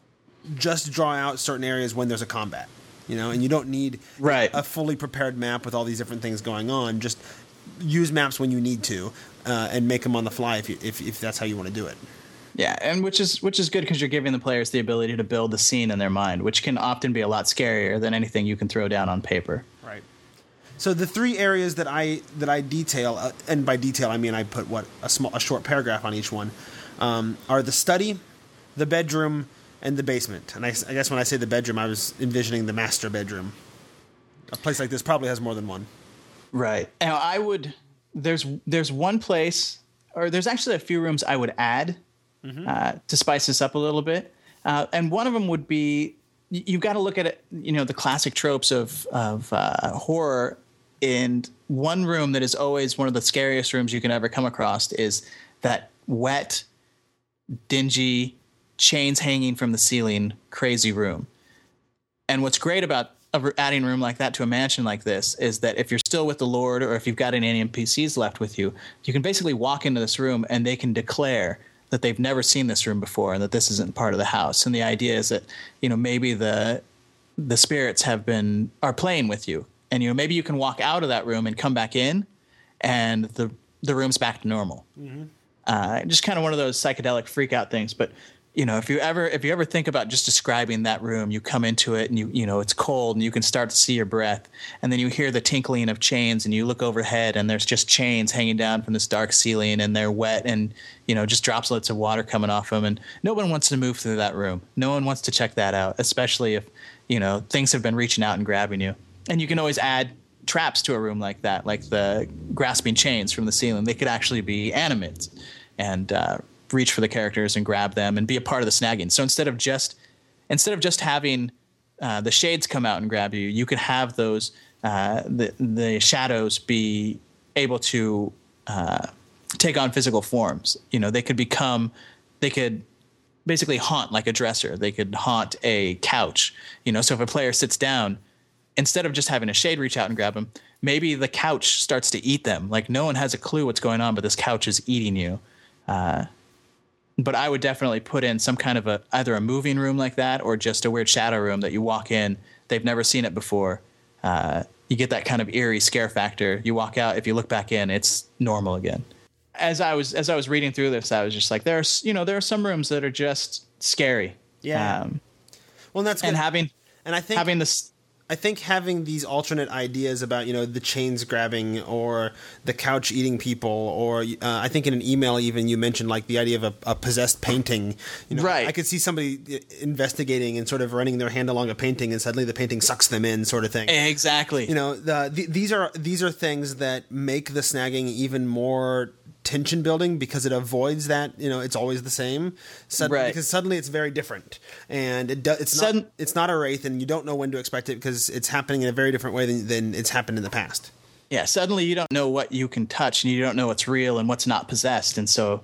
just draw out certain areas when there's a combat, and you don't need a fully prepared map with all these different things going on. Just use maps when you need to, and make them on the fly if that's how you want to do it. Yeah, and which is good because you're giving the players the ability to build the scene in their mind, which can often be a lot scarier than anything you can throw down on paper. Right. So the 3 areas that I detail, and by detail I mean I put a short paragraph on each one, are the study, the bedroom, and the basement. And I guess when I say the bedroom, I was envisioning the master bedroom. A place like this probably has more than one. Right. Now there's one place, or there's actually a few rooms I would add to spice this up a little bit. And one of them would be, you've got to look at it, the classic tropes of horror. And one room that is always one of the scariest rooms you can ever come across is that wet, dingy, chains hanging from the ceiling, crazy room. And what's great about adding a room like that to a mansion like this is that if you're still with the Lord, or if you've got any NPCs left with you, you can basically walk into this room and they can declare that they've never seen this room before and that this isn't part of the house. And the idea is that, maybe the spirits are playing with you, and, maybe you can walk out of that room and come back in and the room's back to normal. Just kind of one of those psychedelic freak out things. But, if you ever think about just describing that room, you come into it and it's cold and you can start to see your breath, and then you hear the tinkling of chains and you look overhead and there's just chains hanging down from this dark ceiling and they're wet and just droplets of water coming off them, and no one wants to move through that room. No one wants to check that out, especially if things have been reaching out and grabbing you. And you can always add traps to a room like that, like the grasping chains from the ceiling. They could actually be animates and reach for the characters and grab them and be a part of the snagging. So instead of just having the shades come out and grab you, you could have those the shadows be able to take on physical forms. They could basically haunt like a dresser. They could haunt a couch. So if a player sits down, instead of just having a shade reach out and grab them, maybe the couch starts to eat them. Like no one has a clue what's going on, but this couch is eating you. But I would definitely put in some kind of either a moving room like that or just a weird shadow room that you walk in. They've never seen it before. You get that kind of eerie scare factor. You walk out. If you look back in, it's normal again. As I was reading through this, I was just like, there are some rooms that are just scary. Yeah. Well, that's good. I think having these alternate ideas about, the chains grabbing or the couch eating people, or I think in an email even you mentioned like the idea of a possessed painting. Right. I could see somebody investigating and sort of running their hand along a painting and suddenly the painting sucks them in, sort of thing. Exactly. These are things that make the snagging even more tension building because it avoids that it's always the same. Right. Because suddenly it's very different, and it's not a wraith, and you don't know when to expect it because it's happening in a very different way than it's happened in the past. Yeah, suddenly you don't know what you can touch, and you don't know what's real and what's not possessed, and so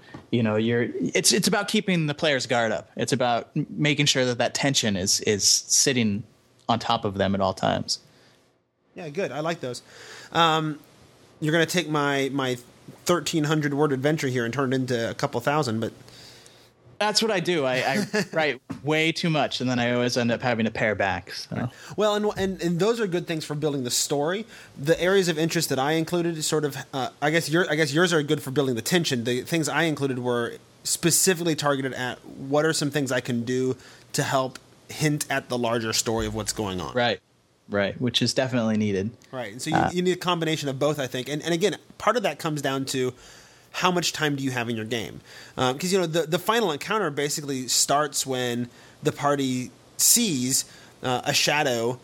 it's about keeping the player's guard up. It's about making sure that tension is sitting on top of them at all times. Yeah, good. I like those. You're going to take my 1,300 word adventure here and turn it into a couple thousand, but that's what I do. I write way too much, and then I always end up having to pare back. So. Well, and those are good things for building the story. The areas of interest that I included is sort of, I guess yours are good for building the tension. The things I included were specifically targeted at what are some things I can do to help hint at the larger story of what's going on. Right, which is definitely needed. Right, and so you need a combination of both, I think. And again, part of that comes down to how much time do you have in your game? Because the final encounter basically starts when the party sees a shadow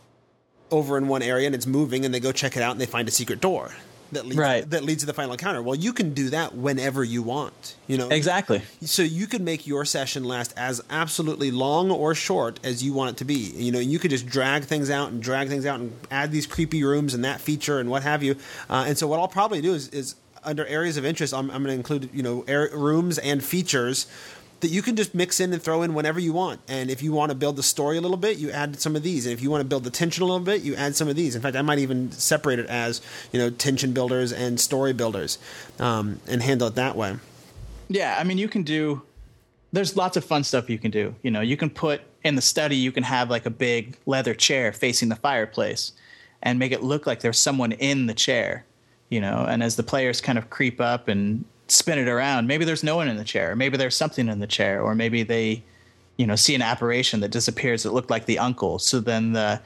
over in one area and it's moving, and they go check it out and they find a secret door that leads to the final encounter. Well, you can do that whenever you want. Exactly. So you could make your session last as absolutely long or short as you want it to be. You could just drag things out and add these creepy rooms and that feature and what have you. And so what I'll probably do is under areas of interest, I'm going to include rooms and features that you can just mix in and throw in whenever you want. And if you want to build the story a little bit, you add some of these. And if you want to build the tension a little bit, you add some of these. In fact, I might even separate it as tension builders and story builders, and handle it that way. Yeah, I mean, you can do. There's lots of fun stuff you can do. You can put in the study. You can have like a big leather chair facing the fireplace, and make it look like there's someone in the chair. And as the players kind of creep up and spin it around, maybe there's no one in the chair, or maybe there's something in the chair, or maybe they see an apparition that disappears that looked like the uncle. So then the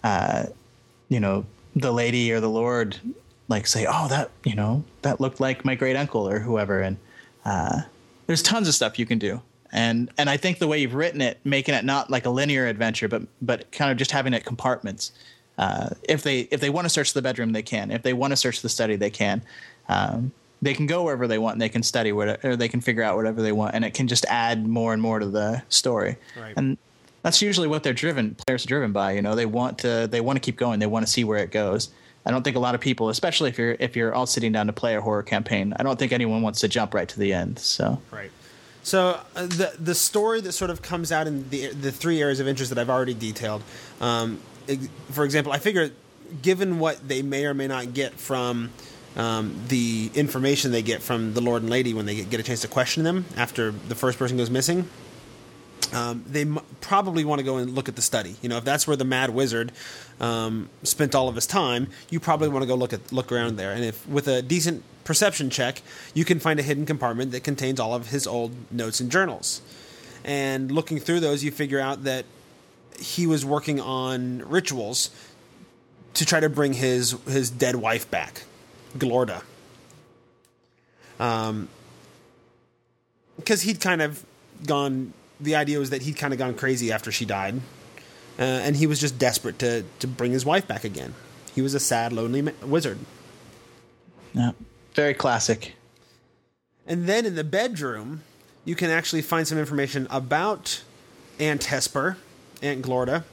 lady or the lord like say, oh, that looked like my great uncle or whoever. And there's tons of stuff you can do. And I think the way you've written it, making it not like a linear adventure, but kind of just having it compartments. If they want to search the bedroom, they can. If they want to search the study, they can. They can go wherever they want, and they can study or they can figure out whatever they want, and it can just add more and more to the story. Right. And that's usually what players are driven by. They want to keep going. They want to see where it goes. I don't think a lot of people, especially if you're all sitting down to play a horror campaign, I don't think anyone wants to jump right to the end. So right. So the story that sort of comes out in the three areas of interest that I've already detailed. For example, I figure, given what they may or may not get from the information they get from the Lord and Lady when they get a chance to question them after the first person goes missing, they probably want to go and look at the study. If that's where the mad wizard spent all of his time, you probably want to go look around there. And if with a decent perception check, you can find a hidden compartment that contains all of his old notes and journals. And looking through those, you figure out that he was working on rituals to try to bring his dead wife back, Glorda. Because he'd kind of gone... The idea was that he'd kind of gone crazy after she died. And he was just desperate to bring his wife back again. He was a sad, lonely wizard. Yeah, very classic. And then in the bedroom, you can actually find some information about Aunt Hesper, Aunt Glorda,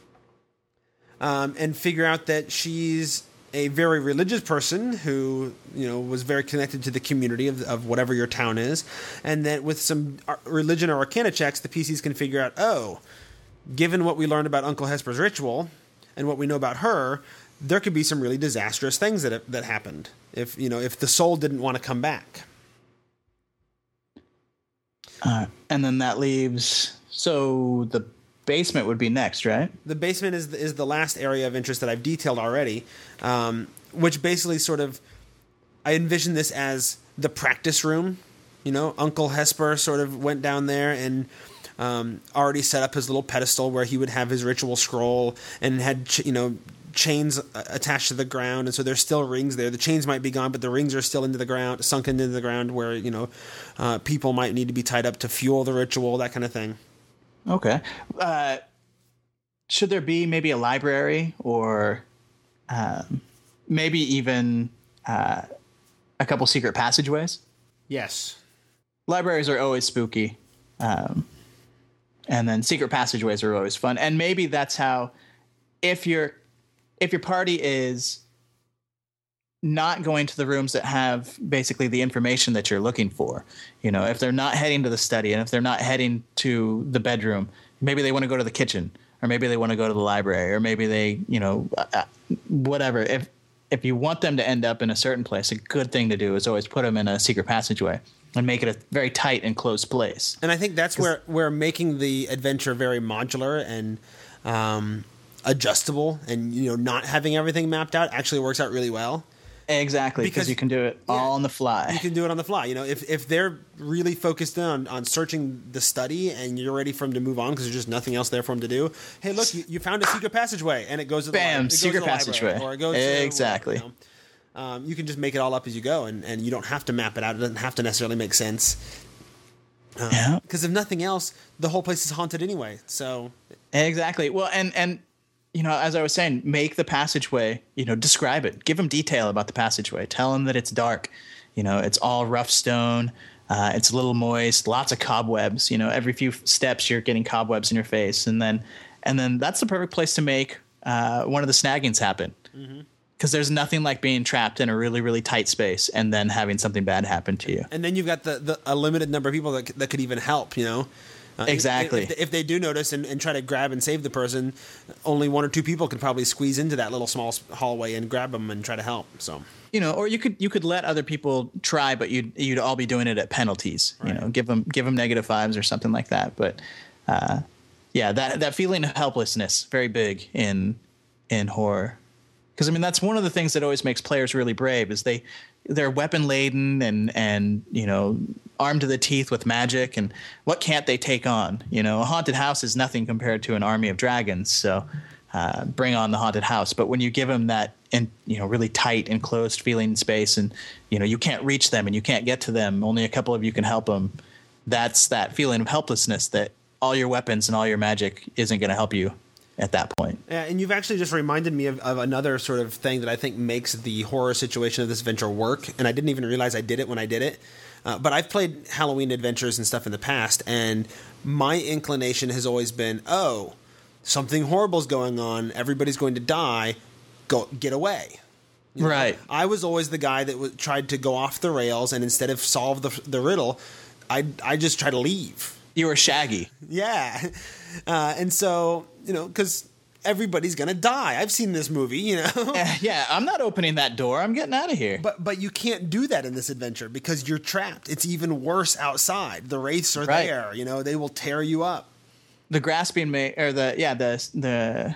and figure out that she's a very religious person who, was very connected to the community of whatever your town is, and that with some religion or arcana checks, the PCs can figure out, given what we learned about Uncle Hesper's ritual and what we know about her, there could be some really disastrous things that happened if the soul didn't want to come back. And then that leaves... So the basement would be next, right? The basement is the last area of interest that I've detailed already, which basically sort of... I envision this as the practice room. Uncle Hesper sort of went down there and already set up his little pedestal where he would have his ritual scroll and had, chains attached to the ground, and so there's still rings there. The chains might be gone, but the rings are still sunk into the ground where, people might need to be tied up to fuel the ritual, that kind of thing. Okay. Should there be maybe a library or maybe even a couple secret passageways? Yes. Libraries are always spooky. And then secret passageways are always fun. And maybe that's how, if your party is not going to the rooms that have basically the information that you're looking for, if they're not heading to the study and if they're not heading to the bedroom, maybe they want to go to the kitchen, or maybe they want to go to the library, or maybe they, whatever. If you want them to end up in a certain place, a good thing to do is always put them in a secret passageway and make it a very tight and close place. And I think that's where making the adventure very modular and adjustable and not having everything mapped out actually works out really well. Exactly, because you can do it all on the fly. You can do it on the fly. If they're really focused on searching the study and you're ready for them to move on because there's just nothing else there for them to do. Hey, look, you found a secret passageway, and it goes to the secret passageway, or it goes exactly. You can just make it all up as you go, and you don't have to map it out. It doesn't have to necessarily make sense. Because if nothing else, the whole place is haunted anyway. So exactly. Well, and as I was saying, make the passageway, describe it. Give them detail about the passageway. Tell them that it's dark. It's all rough stone. It's a little moist, lots of cobwebs. Every few steps you're getting cobwebs in your face. And then that's the perfect place to make one of the snaggings happen. Because there's nothing like being trapped in a really, really tight space and then having something bad happen to you. And then you've got a limited number of people that could even help, Exactly. If they do notice and try to grab and save the person, only one or two people could probably squeeze into that little small hallway and grab them and try to help. So, or you could let other people try, but you'd all be doing it at penalties. Right. Give them -5s or something like that. But that feeling of helplessness, very big in horror. Because that's one of the things that always makes players really brave is they're weapon laden and armed to the teeth with magic, and what can't they take on? A haunted house is nothing compared to an army of dragons. So bring on the haunted house. But when you give them that really tight enclosed feeling space, and you can't reach them and you can't get to them, only a couple of you can help them. That's that feeling of helplessness that all your weapons and all your magic isn't going to help you at that point. Yeah, and you've actually just reminded me of another sort of thing that I think makes the horror situation of this adventure work, and I didn't even realize I did it when I did it. But I've played Halloween adventures and stuff in the past, and my inclination has always been, something horrible's going on, everybody's going to die, get away. Right. I was always the guy that tried to go off the rails, and instead of solve the riddle, I just try to leave. You were Shaggy. Yeah. And so, because everybody's going to die. I've seen this movie, Yeah, I'm not opening that door. I'm getting out of here. But you can't do that in this adventure because you're trapped. It's even worse outside. The wraiths are there. They will tear you up. The grasping the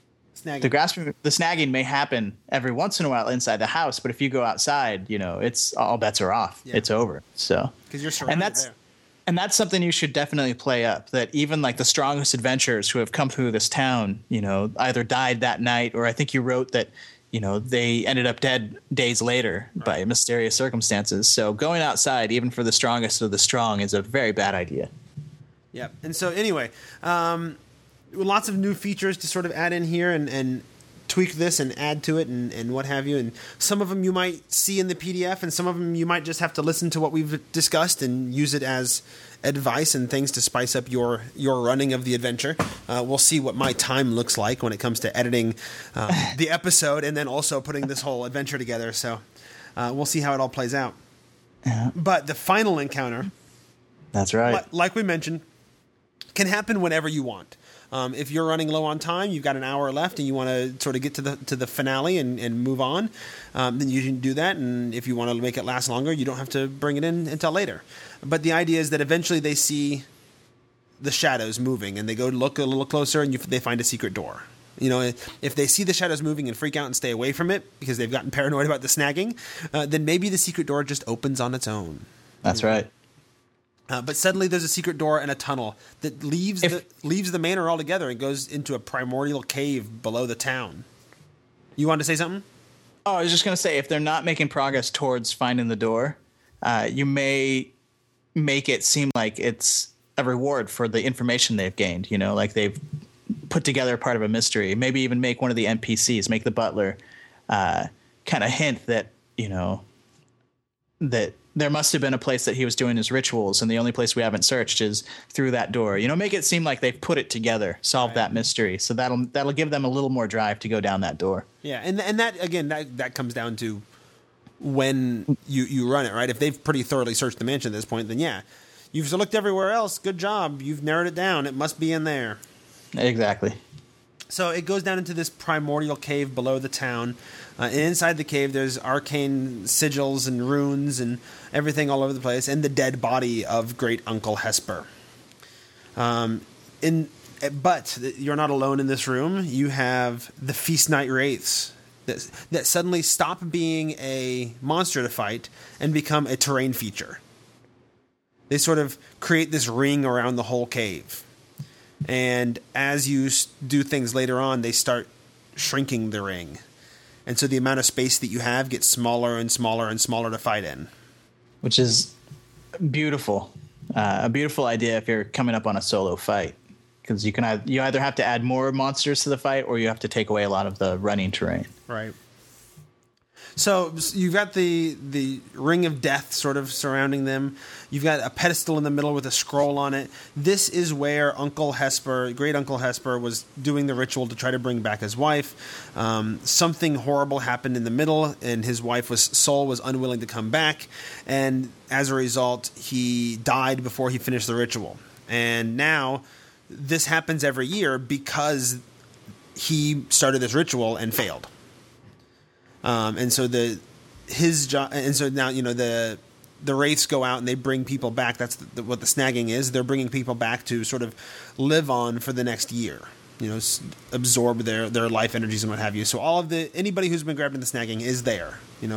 snagging may happen every once in a while inside the house, but if you go outside, it's all bets are off. Yeah. It's over. So because you're surrounded there. And that's something you should definitely play up, that even like the strongest adventurers who have come through this town, either died that night, or I think you wrote that, they ended up dead days later by mysterious circumstances. So going outside, even for the strongest of the strong, is a very bad idea. Yeah. And so anyway, lots of new features to sort of add in here and tweak this and add to it and what have you. And some of them you might see in the PDF, and some of them you might just have to listen to what we've discussed and use it as advice and things to spice up your running of the adventure. We'll see what my time looks like when it comes to editing the episode and then also putting this whole adventure together. So we'll see how it all plays out. Yeah. But the final encounter, that's right, like we mentioned, can happen whenever you want. If you're running low on time, you've got an hour left, and you want to sort of get to the finale and move on, then you can do that. And if you want to make it last longer, you don't have to bring it in until later. But the idea is that eventually they see the shadows moving, and they go look a little closer, and they find a secret door. If they see the shadows moving and freak out and stay away from it because they've gotten paranoid about the snagging, then maybe the secret door just opens on its own. That's right. But suddenly there's a secret door and a tunnel that leaves the manor altogether and goes into a primordial cave below the town. You wanted to say something? Oh, I was just going to say, if they're not making progress towards finding the door, you may make it seem like it's a reward for the information they've gained, like they've put together part of a mystery. Maybe even make one of the NPCs, make the butler kind of hint that, that there must have been a place that he was doing his rituals, and the only place we haven't searched is through that door. Make it seem like they've put it together, solved that mystery. So that'll give them a little more drive to go down that door. Yeah, and that again that comes down to when you run it, right? If they've pretty thoroughly searched the mansion at this point, then yeah, you've looked everywhere else. Good job, you've narrowed it down. It must be in there. Exactly. So it goes down into this primordial cave below the town. And inside the cave, there's arcane sigils and runes and everything all over the place, and the dead body of Great Uncle Hesper. But you're not alone in this room. You have the Feast Night Wraiths that suddenly stop being a monster to fight and become a terrain feature. They sort of create this ring around the whole cave. And as you do things later on, they start shrinking the ring. And so the amount of space that you have gets smaller and smaller and smaller to fight in. Which is beautiful. A beautiful idea if you're coming up on a solo fight. Because you either have to add more monsters to the fight, or you have to take away a lot of the running terrain. Right. So you've got the ring of death sort of surrounding them. You've got a pedestal in the middle with a scroll on it. This is where Great Uncle Hesper, was doing the ritual to try to bring back his wife. Something horrible happened in the middle, and his wife's soul was unwilling to come back. And as a result, he died before he finished the ritual. And now this happens every year because he started this ritual and failed. And so his job, and so now the wraiths go out and they bring people back. That's what the snagging is. They're bringing people back to sort of live on for the next year. Absorb their life energies and what have you. So all of anybody who's been grabbed in the snagging is there.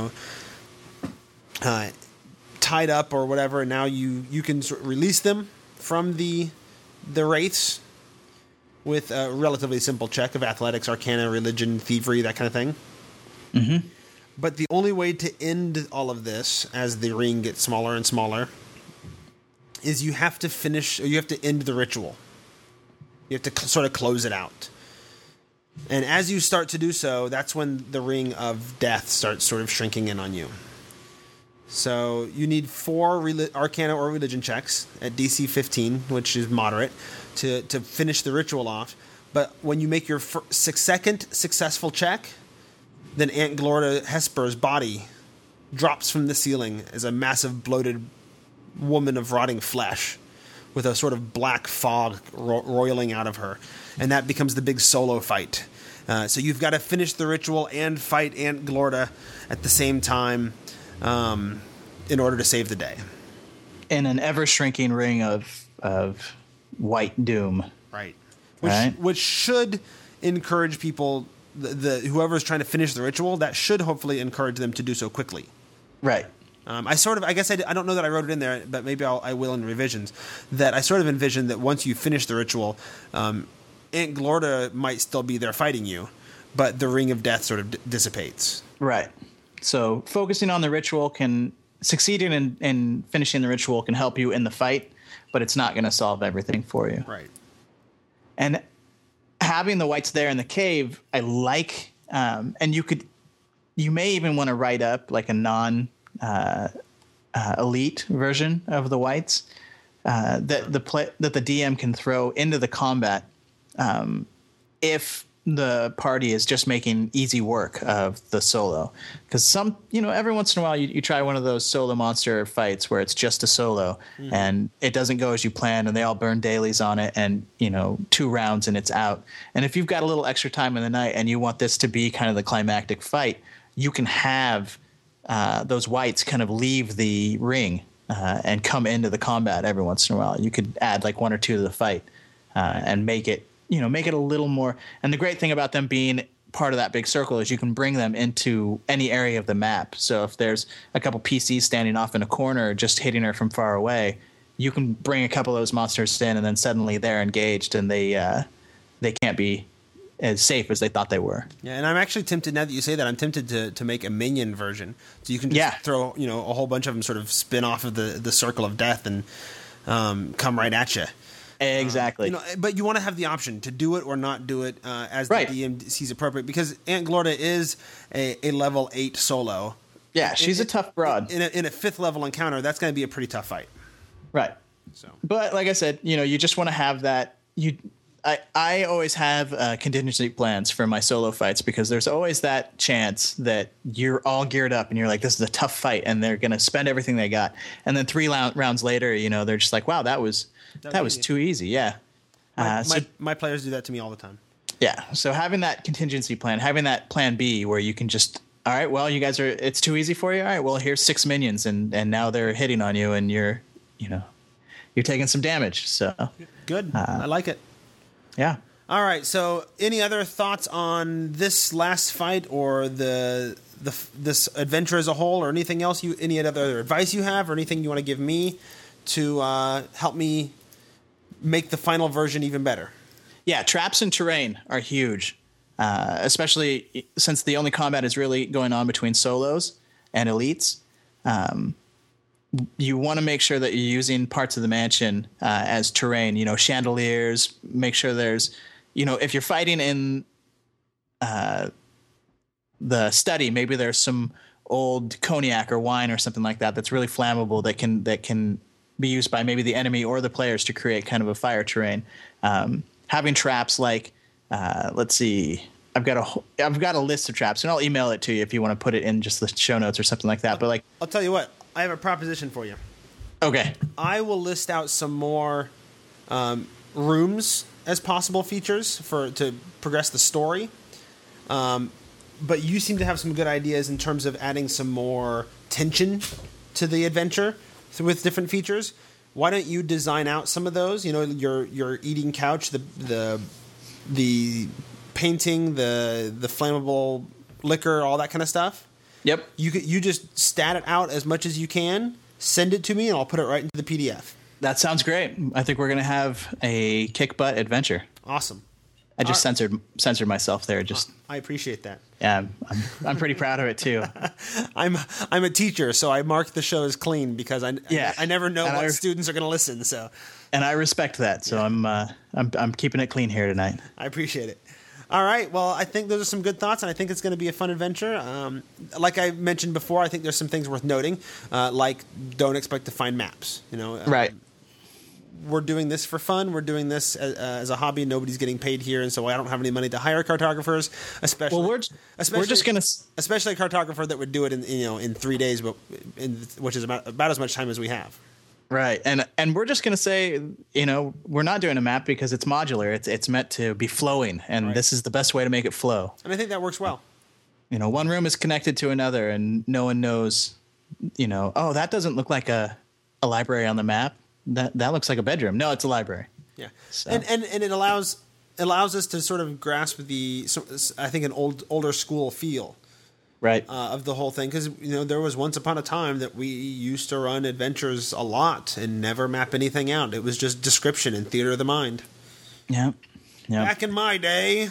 Tied up or whatever. And now you can release them from the wraiths with a relatively simple check of athletics, arcana, religion, thievery, that kind of thing. Mm-hmm. But the only way to end all of this, as the ring gets smaller and smaller, is you have to end the ritual. You have to sort of close it out. And as you start to do so, that's when the ring of death starts sort of shrinking in on you. So you need 4 arcana or religion checks at DC 15, which is moderate, to finish the ritual off. But when you make your second successful check, then Aunt Glorda Hesper's body drops from the ceiling as a massive bloated woman of rotting flesh with a sort of black fog roiling out of her. And that becomes the big solo fight. So you've got to finish the ritual and fight Aunt Glorda at the same time in order to save the day. In an ever-shrinking ring of white doom. Right. Right. Which should encourage people... whoever's trying to finish the ritual, that should hopefully encourage them to do so quickly. Right. I guess I don't know that I wrote it in there, but maybe I will in revisions, that I sort of envisioned that once you finish the ritual, Aunt Glorda might still be there fighting you, but the Ring of Death sort of dissipates. Right. So focusing on the ritual succeeding in finishing the ritual can help you in the fight, but it's not going to solve everything for you. Right. And having the whites there in the cave, I like, and you may even want to write up like a non elite version of the whites that the DM can throw into the combat if the party is just making easy work of the solo. Because every once in a while you try one of those solo monster fights where it's just a solo and it doesn't go as you planned and they all burn dailies on it and 2 rounds and it's out. And if you've got a little extra time in the night and you want this to be kind of the climactic fight, you can have those whites kind of leave the ring and come into the combat every once in a while. You could add like 1 or 2 to the fight and make it a little more. And the great thing about them being part of that big circle is you can bring them into any area of the map. So if there's a couple PCs standing off in a corner just hitting her from far away, you can bring a couple of those monsters in and then suddenly they're engaged and they can't be as safe as they thought they were. Yeah, and I'm actually tempted, now that you say that, I'm tempted to make a minion version. So you can just throw a whole bunch of them sort of spin off of the circle of death and come right at you. Exactly. But you want to have the option to do it or not do it as the DM sees appropriate, because Aunt Glorda is a level 8 solo. Yeah, she's a tough broad. In a 5th level encounter, that's going to be a pretty tough fight. Right. So, but like I said, you just want to have that. I always have contingency plans for my solo fights because there's always that chance that you're all geared up and you're like, this is a tough fight, and they're going to spend everything they got, and then 3 rounds later, they're just like, wow, that was too easy. Yeah. My players do that to me all the time. Yeah. So having that contingency plan, having that plan B where you can just, all right, well, you guys it's too easy for you. All right, well, here's 6 minions and now they're hitting on you and you're taking some damage. So good. I like it. Yeah. All right. So any other thoughts on this last fight or this adventure as a whole, or anything else any other advice you have, or anything you want to give me to help me make the final version even better? Yeah, traps and terrain are huge, especially since the only combat is really going on between solos and elites. You want to make sure that you're using parts of the mansion as terrain, chandeliers, make sure there's, if you're fighting in the study, maybe there's some old cognac or wine or something like that that's really flammable that can be used by maybe the enemy or the players to create kind of a fire terrain. Having traps like, let's see, I've got a list of traps, and I'll email it to you if you want to put it in just the show notes or something like that. But I'll tell you what, I have a proposition for you. Okay. I will list out some more rooms as possible features to progress the story. But you seem to have some good ideas in terms of adding some more tension to the adventure with different features. Why don't you design out some of those? Your eating couch, the painting, the flammable liquor, all that kind of stuff. Yep. You just stat it out as much as you can, send it to me, and I'll put it right into the PDF. That sounds great. I think we're going to have a kick butt adventure. Awesome. I just censored myself there. I appreciate that. Yeah, I'm pretty proud of it too. I'm a teacher, so I mark the show as clean because I never know what students are going to listen. So, and I respect that. So I'm keeping it clean here tonight. I appreciate it. All right. Well, I think those are some good thoughts, and I think it's going to be a fun adventure. Like I mentioned before, I think there's some things worth noting, like don't expect to find maps. Right. We're doing this for fun. We're doing this as a hobby. Nobody's getting paid here, and so I don't have any money to hire cartographers. Especially, we're just gonna, especially a cartographer that would do it in 3 days, which is about as much time as we have. Right, and we're just gonna say, we're not doing a map because it's modular. It's meant to be flowing, and this is the best way to make it flow. And I think that works well. One room is connected to another, and no one knows. Oh, that doesn't look like a library on the map. That looks like a bedroom. No, it's a library. Yeah, so. and it allows us to sort of grasp I think an older school feel. Right. Of the whole thing, because there was once upon a time that we used to run adventures a lot and never map anything out. It was just description and theater of the mind. Yeah. Back in my day.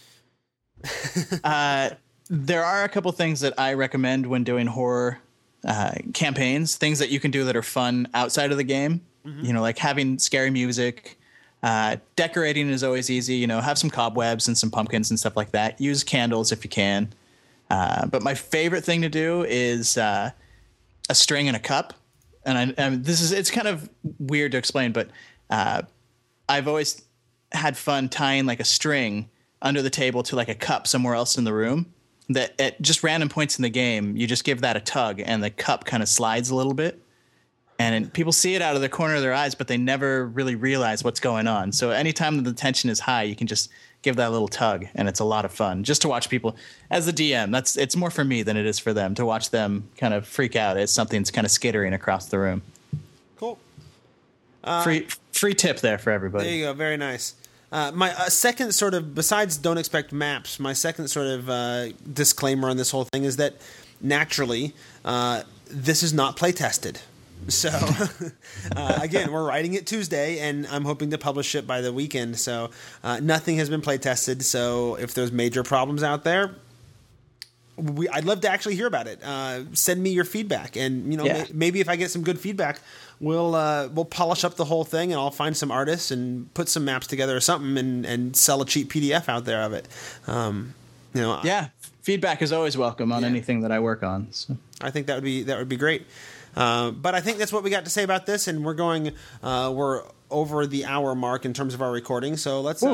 There are a couple things that I recommend when doing horror campaigns, things that you can do that are fun outside of the game. Like having scary music. Decorating is always easy. Have some cobwebs and some pumpkins and stuff like that. Use candles if you can. But my favorite thing to do is a string and a cup. And it's kind of weird to explain, but I've always had fun tying like a string under the table to like a cup somewhere else in the room. That at just random points in the game, you just give that a tug and the cup kind of slides a little bit. And people see it out of the corner of their eyes, but they never really realize what's going on. So anytime the tension is high, you can just give that a little tug, and it's a lot of fun just to watch people. As the DM, it's more for me than it is for them to watch them kind of freak out as something's kind of skittering across the room. Cool. Free tip there for everybody. There you go. Very nice. My second sort of, besides don't expect maps, my second sort of disclaimer on this whole thing is that naturally this is not play tested. So, again, we're writing it Tuesday, and I'm hoping to publish it by the weekend. So, nothing has been play tested. So, if there's major problems out there, I'd love to actually hear about it. Send me your feedback, and maybe if I get some good feedback, we'll polish up the whole thing, and I'll find some artists and put some maps together or something, and sell a cheap PDF out there of it. Yeah, feedback is always welcome on anything that I work on. So. I think that would be great. But I think that's what we got to say about this, and we're over the hour mark in terms of our recording. So let's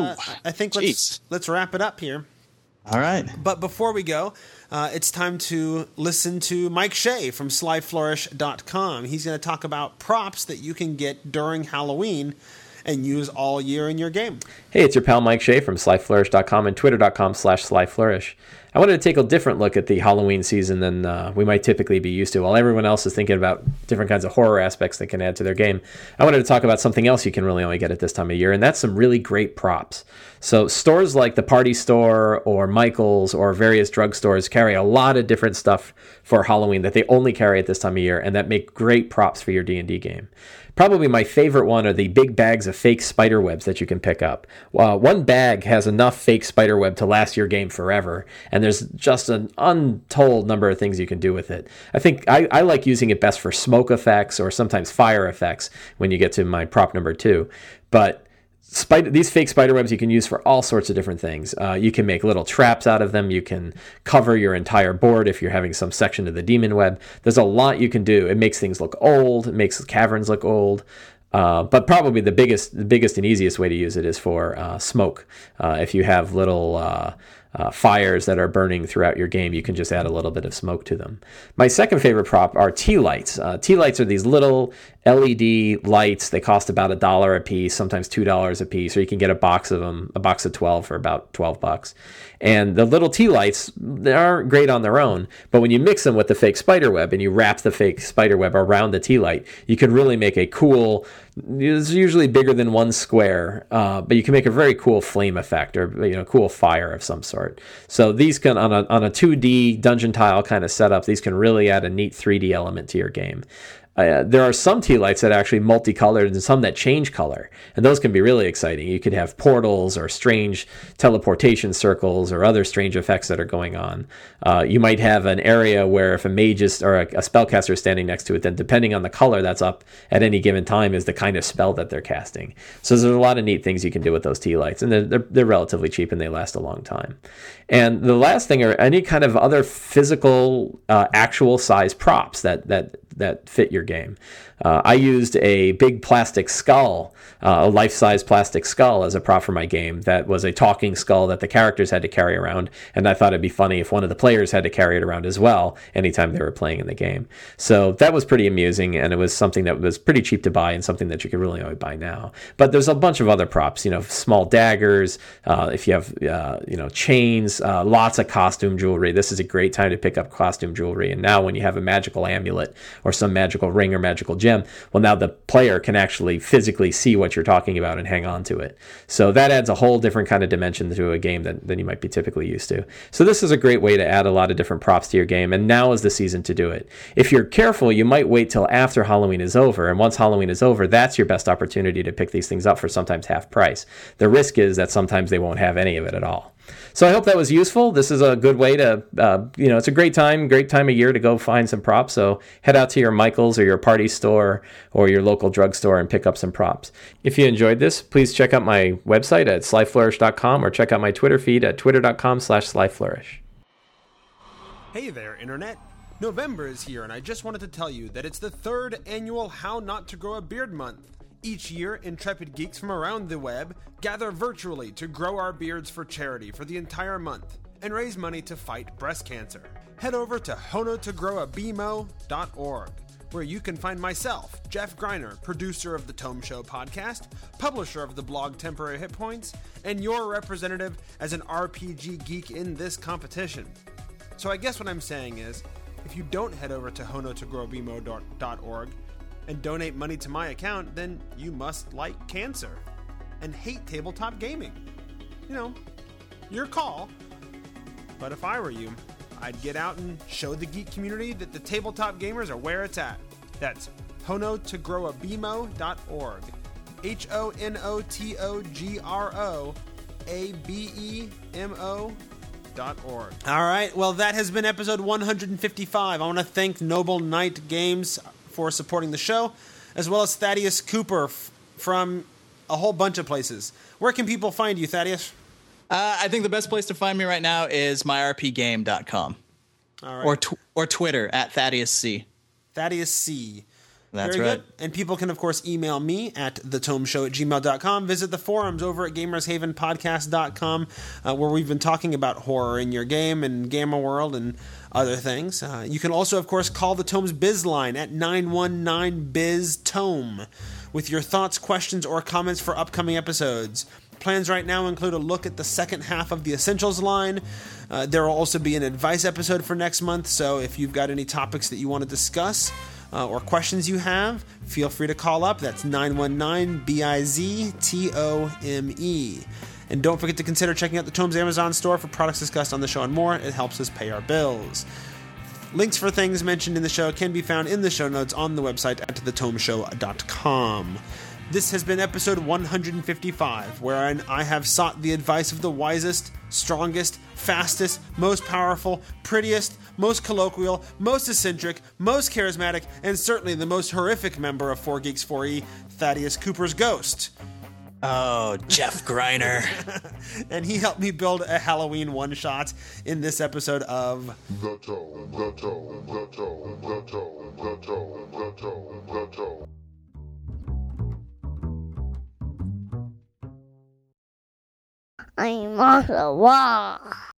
wrap it up here. All right. But before we go, it's time to listen to Mike Shea from slyflourish.com. He's going to talk about props that you can get during Halloween and use all year in your game. Hey, it's your pal Mike Shea from slyflourish.com and twitter.com/slyflourish. I wanted to take a different look at the Halloween season than we might typically be used to. While everyone else is thinking about different kinds of horror aspects that can add to their game, I wanted to talk about something else you can really only get at this time of year, and that's some really great props. So stores like the Party Store or Michael's or various drugstores carry a lot of different stuff for Halloween that they only carry at this time of year and that make great props for your D&D game. Probably my favorite one are the big bags of fake spider webs that you can pick up. One bag has enough fake spider web to last your game forever, and there's just an untold number of things you can do with it. I think I like using it best for smoke effects or sometimes fire effects when you get to my prop number 2. But these fake spider webs you can use for all sorts of different things. You can make little traps out of them. You can cover your entire board if you're having some section of the demon web. There's a lot you can do. It makes things look old. It makes caverns look old. But probably the biggest and easiest way to use it is for smoke. If you have little fires that are burning throughout your game, you can just add a little bit of smoke to them. My second favorite prop are tea lights. Tea lights are these little LED lights. They cost about $1 a piece, sometimes $2 a piece, or you can get a box of them, a box of 12 for about $12. And the little tea lights, they aren't great on their own, but when you mix them with the fake spider web and you wrap the fake spider web around the tea light, you can really make a cool, it's usually bigger than one square, but you can make a very cool flame effect or cool fire of some sort. So these can, on a 2D dungeon tile kind of setup, these can really add a neat 3D element to your game. There are some tea lights that are actually multicolored and some that change color, and those can be really exciting. You could have portals or strange teleportation circles or other strange effects that are going on. You might have an area where if a mage or a spellcaster is standing next to it, then depending on the color that's up at any given time is the kind of spell that they're casting. So there's a lot of neat things you can do with those tea lights, and they're relatively cheap and they last a long time. And the last thing are any kind of other physical, actual size props that fit your game. I used a big plastic skull, a life-size plastic skull as a prop for my game that was a talking skull that the characters had to carry around, and I thought it'd be funny if one of the players had to carry it around as well anytime they were playing in the game. So that was pretty amusing, and it was something that was pretty cheap to buy and something that you could really only buy now. But there's a bunch of other props, small daggers, if you have, chains, lots of costume jewelry. This is a great time to pick up costume jewelry, and now when you have a magical amulet or some magical ring or magical gem, gem. Well, now the player can actually physically see what you're talking about and hang on to it. So that adds a whole different kind of dimension to a game than you might be typically used to. So this is a great way to add a lot of different props to your game, and now is the season to do it. If you're careful, you might wait till after Halloween is over, and once Halloween is over, that's your best opportunity to pick these things up for sometimes half price. The risk is that sometimes they won't have any of it at all. So I hope that was useful. This is a good way to, it's a great time of year to go find some props. So head out to your Michael's or your party store or your local drugstore and pick up some props. If you enjoyed this, please check out my website at slyflourish.com or check out my Twitter feed at twitter.com/slyflourish. Hey there, Internet. November is here, and I just wanted to tell you that it's the 3rd annual How Not to Grow a Beard Month. Each year, intrepid geeks from around the web gather virtually to grow our beards for charity for the entire month and raise money to fight breast cancer. Head over to honotogrowabemo.org, where you can find myself, Jeff Greiner, producer of the Tome Show podcast, publisher of the blog Temporary Hit Points, and your representative as an RPG geek in this competition. So I guess what I'm saying is, if you don't head over to honotogrowabemo.org and donate money to my account, then you must like cancer and hate tabletop gaming. Your call. But if I were you, I'd get out and show the geek community that the tabletop gamers are where it's at. That's honotogrowabemo.org. honotogrowabemo.org. All right, well, that has been episode 155. I want to thank Noble Knight Games for supporting the show, as well as Thaddeus Cooper from a whole bunch of places. Where can people find you, Thaddeus? I think the best place to find me right now is myrpgame.com. All right. Or Twitter at Thaddeus C. Thaddeus C. That's Very right. good. And people can, of course, email me at thetomeshow@gmail.com. Visit the forums over at gamershavenpodcast.com, where we've been talking about horror in your game and Gamma World and other things. You can also, of course, call the Tomes Biz line at 919-BIZ-TOME with your thoughts, questions, or comments for upcoming episodes. Plans right now include a look at the second half of the Essentials line. There will also be an advice episode for next month, so if you've got any topics that you want to discuss or questions you have, feel free to call up. That's 919-BIZ-TOME. And don't forget to consider checking out the Tomes Amazon store for products discussed on the show and more. It helps us pay our bills. Links for things mentioned in the show can be found in the show notes on the website at thetomeshow.com. This has been episode 155, wherein I have sought the advice of the wisest, strongest, fastest, most powerful, prettiest, most colloquial, most eccentric, most charismatic, and certainly the most horrific member of 4Geeks4E, Thaddeus Cooper's ghost. Oh, Jeff Greiner. And he helped me build a Halloween one-shot in this episode of The Tome, The Tome, The Tome, The Tome, The Tome, The Tome, The Tome. I'm on the wall.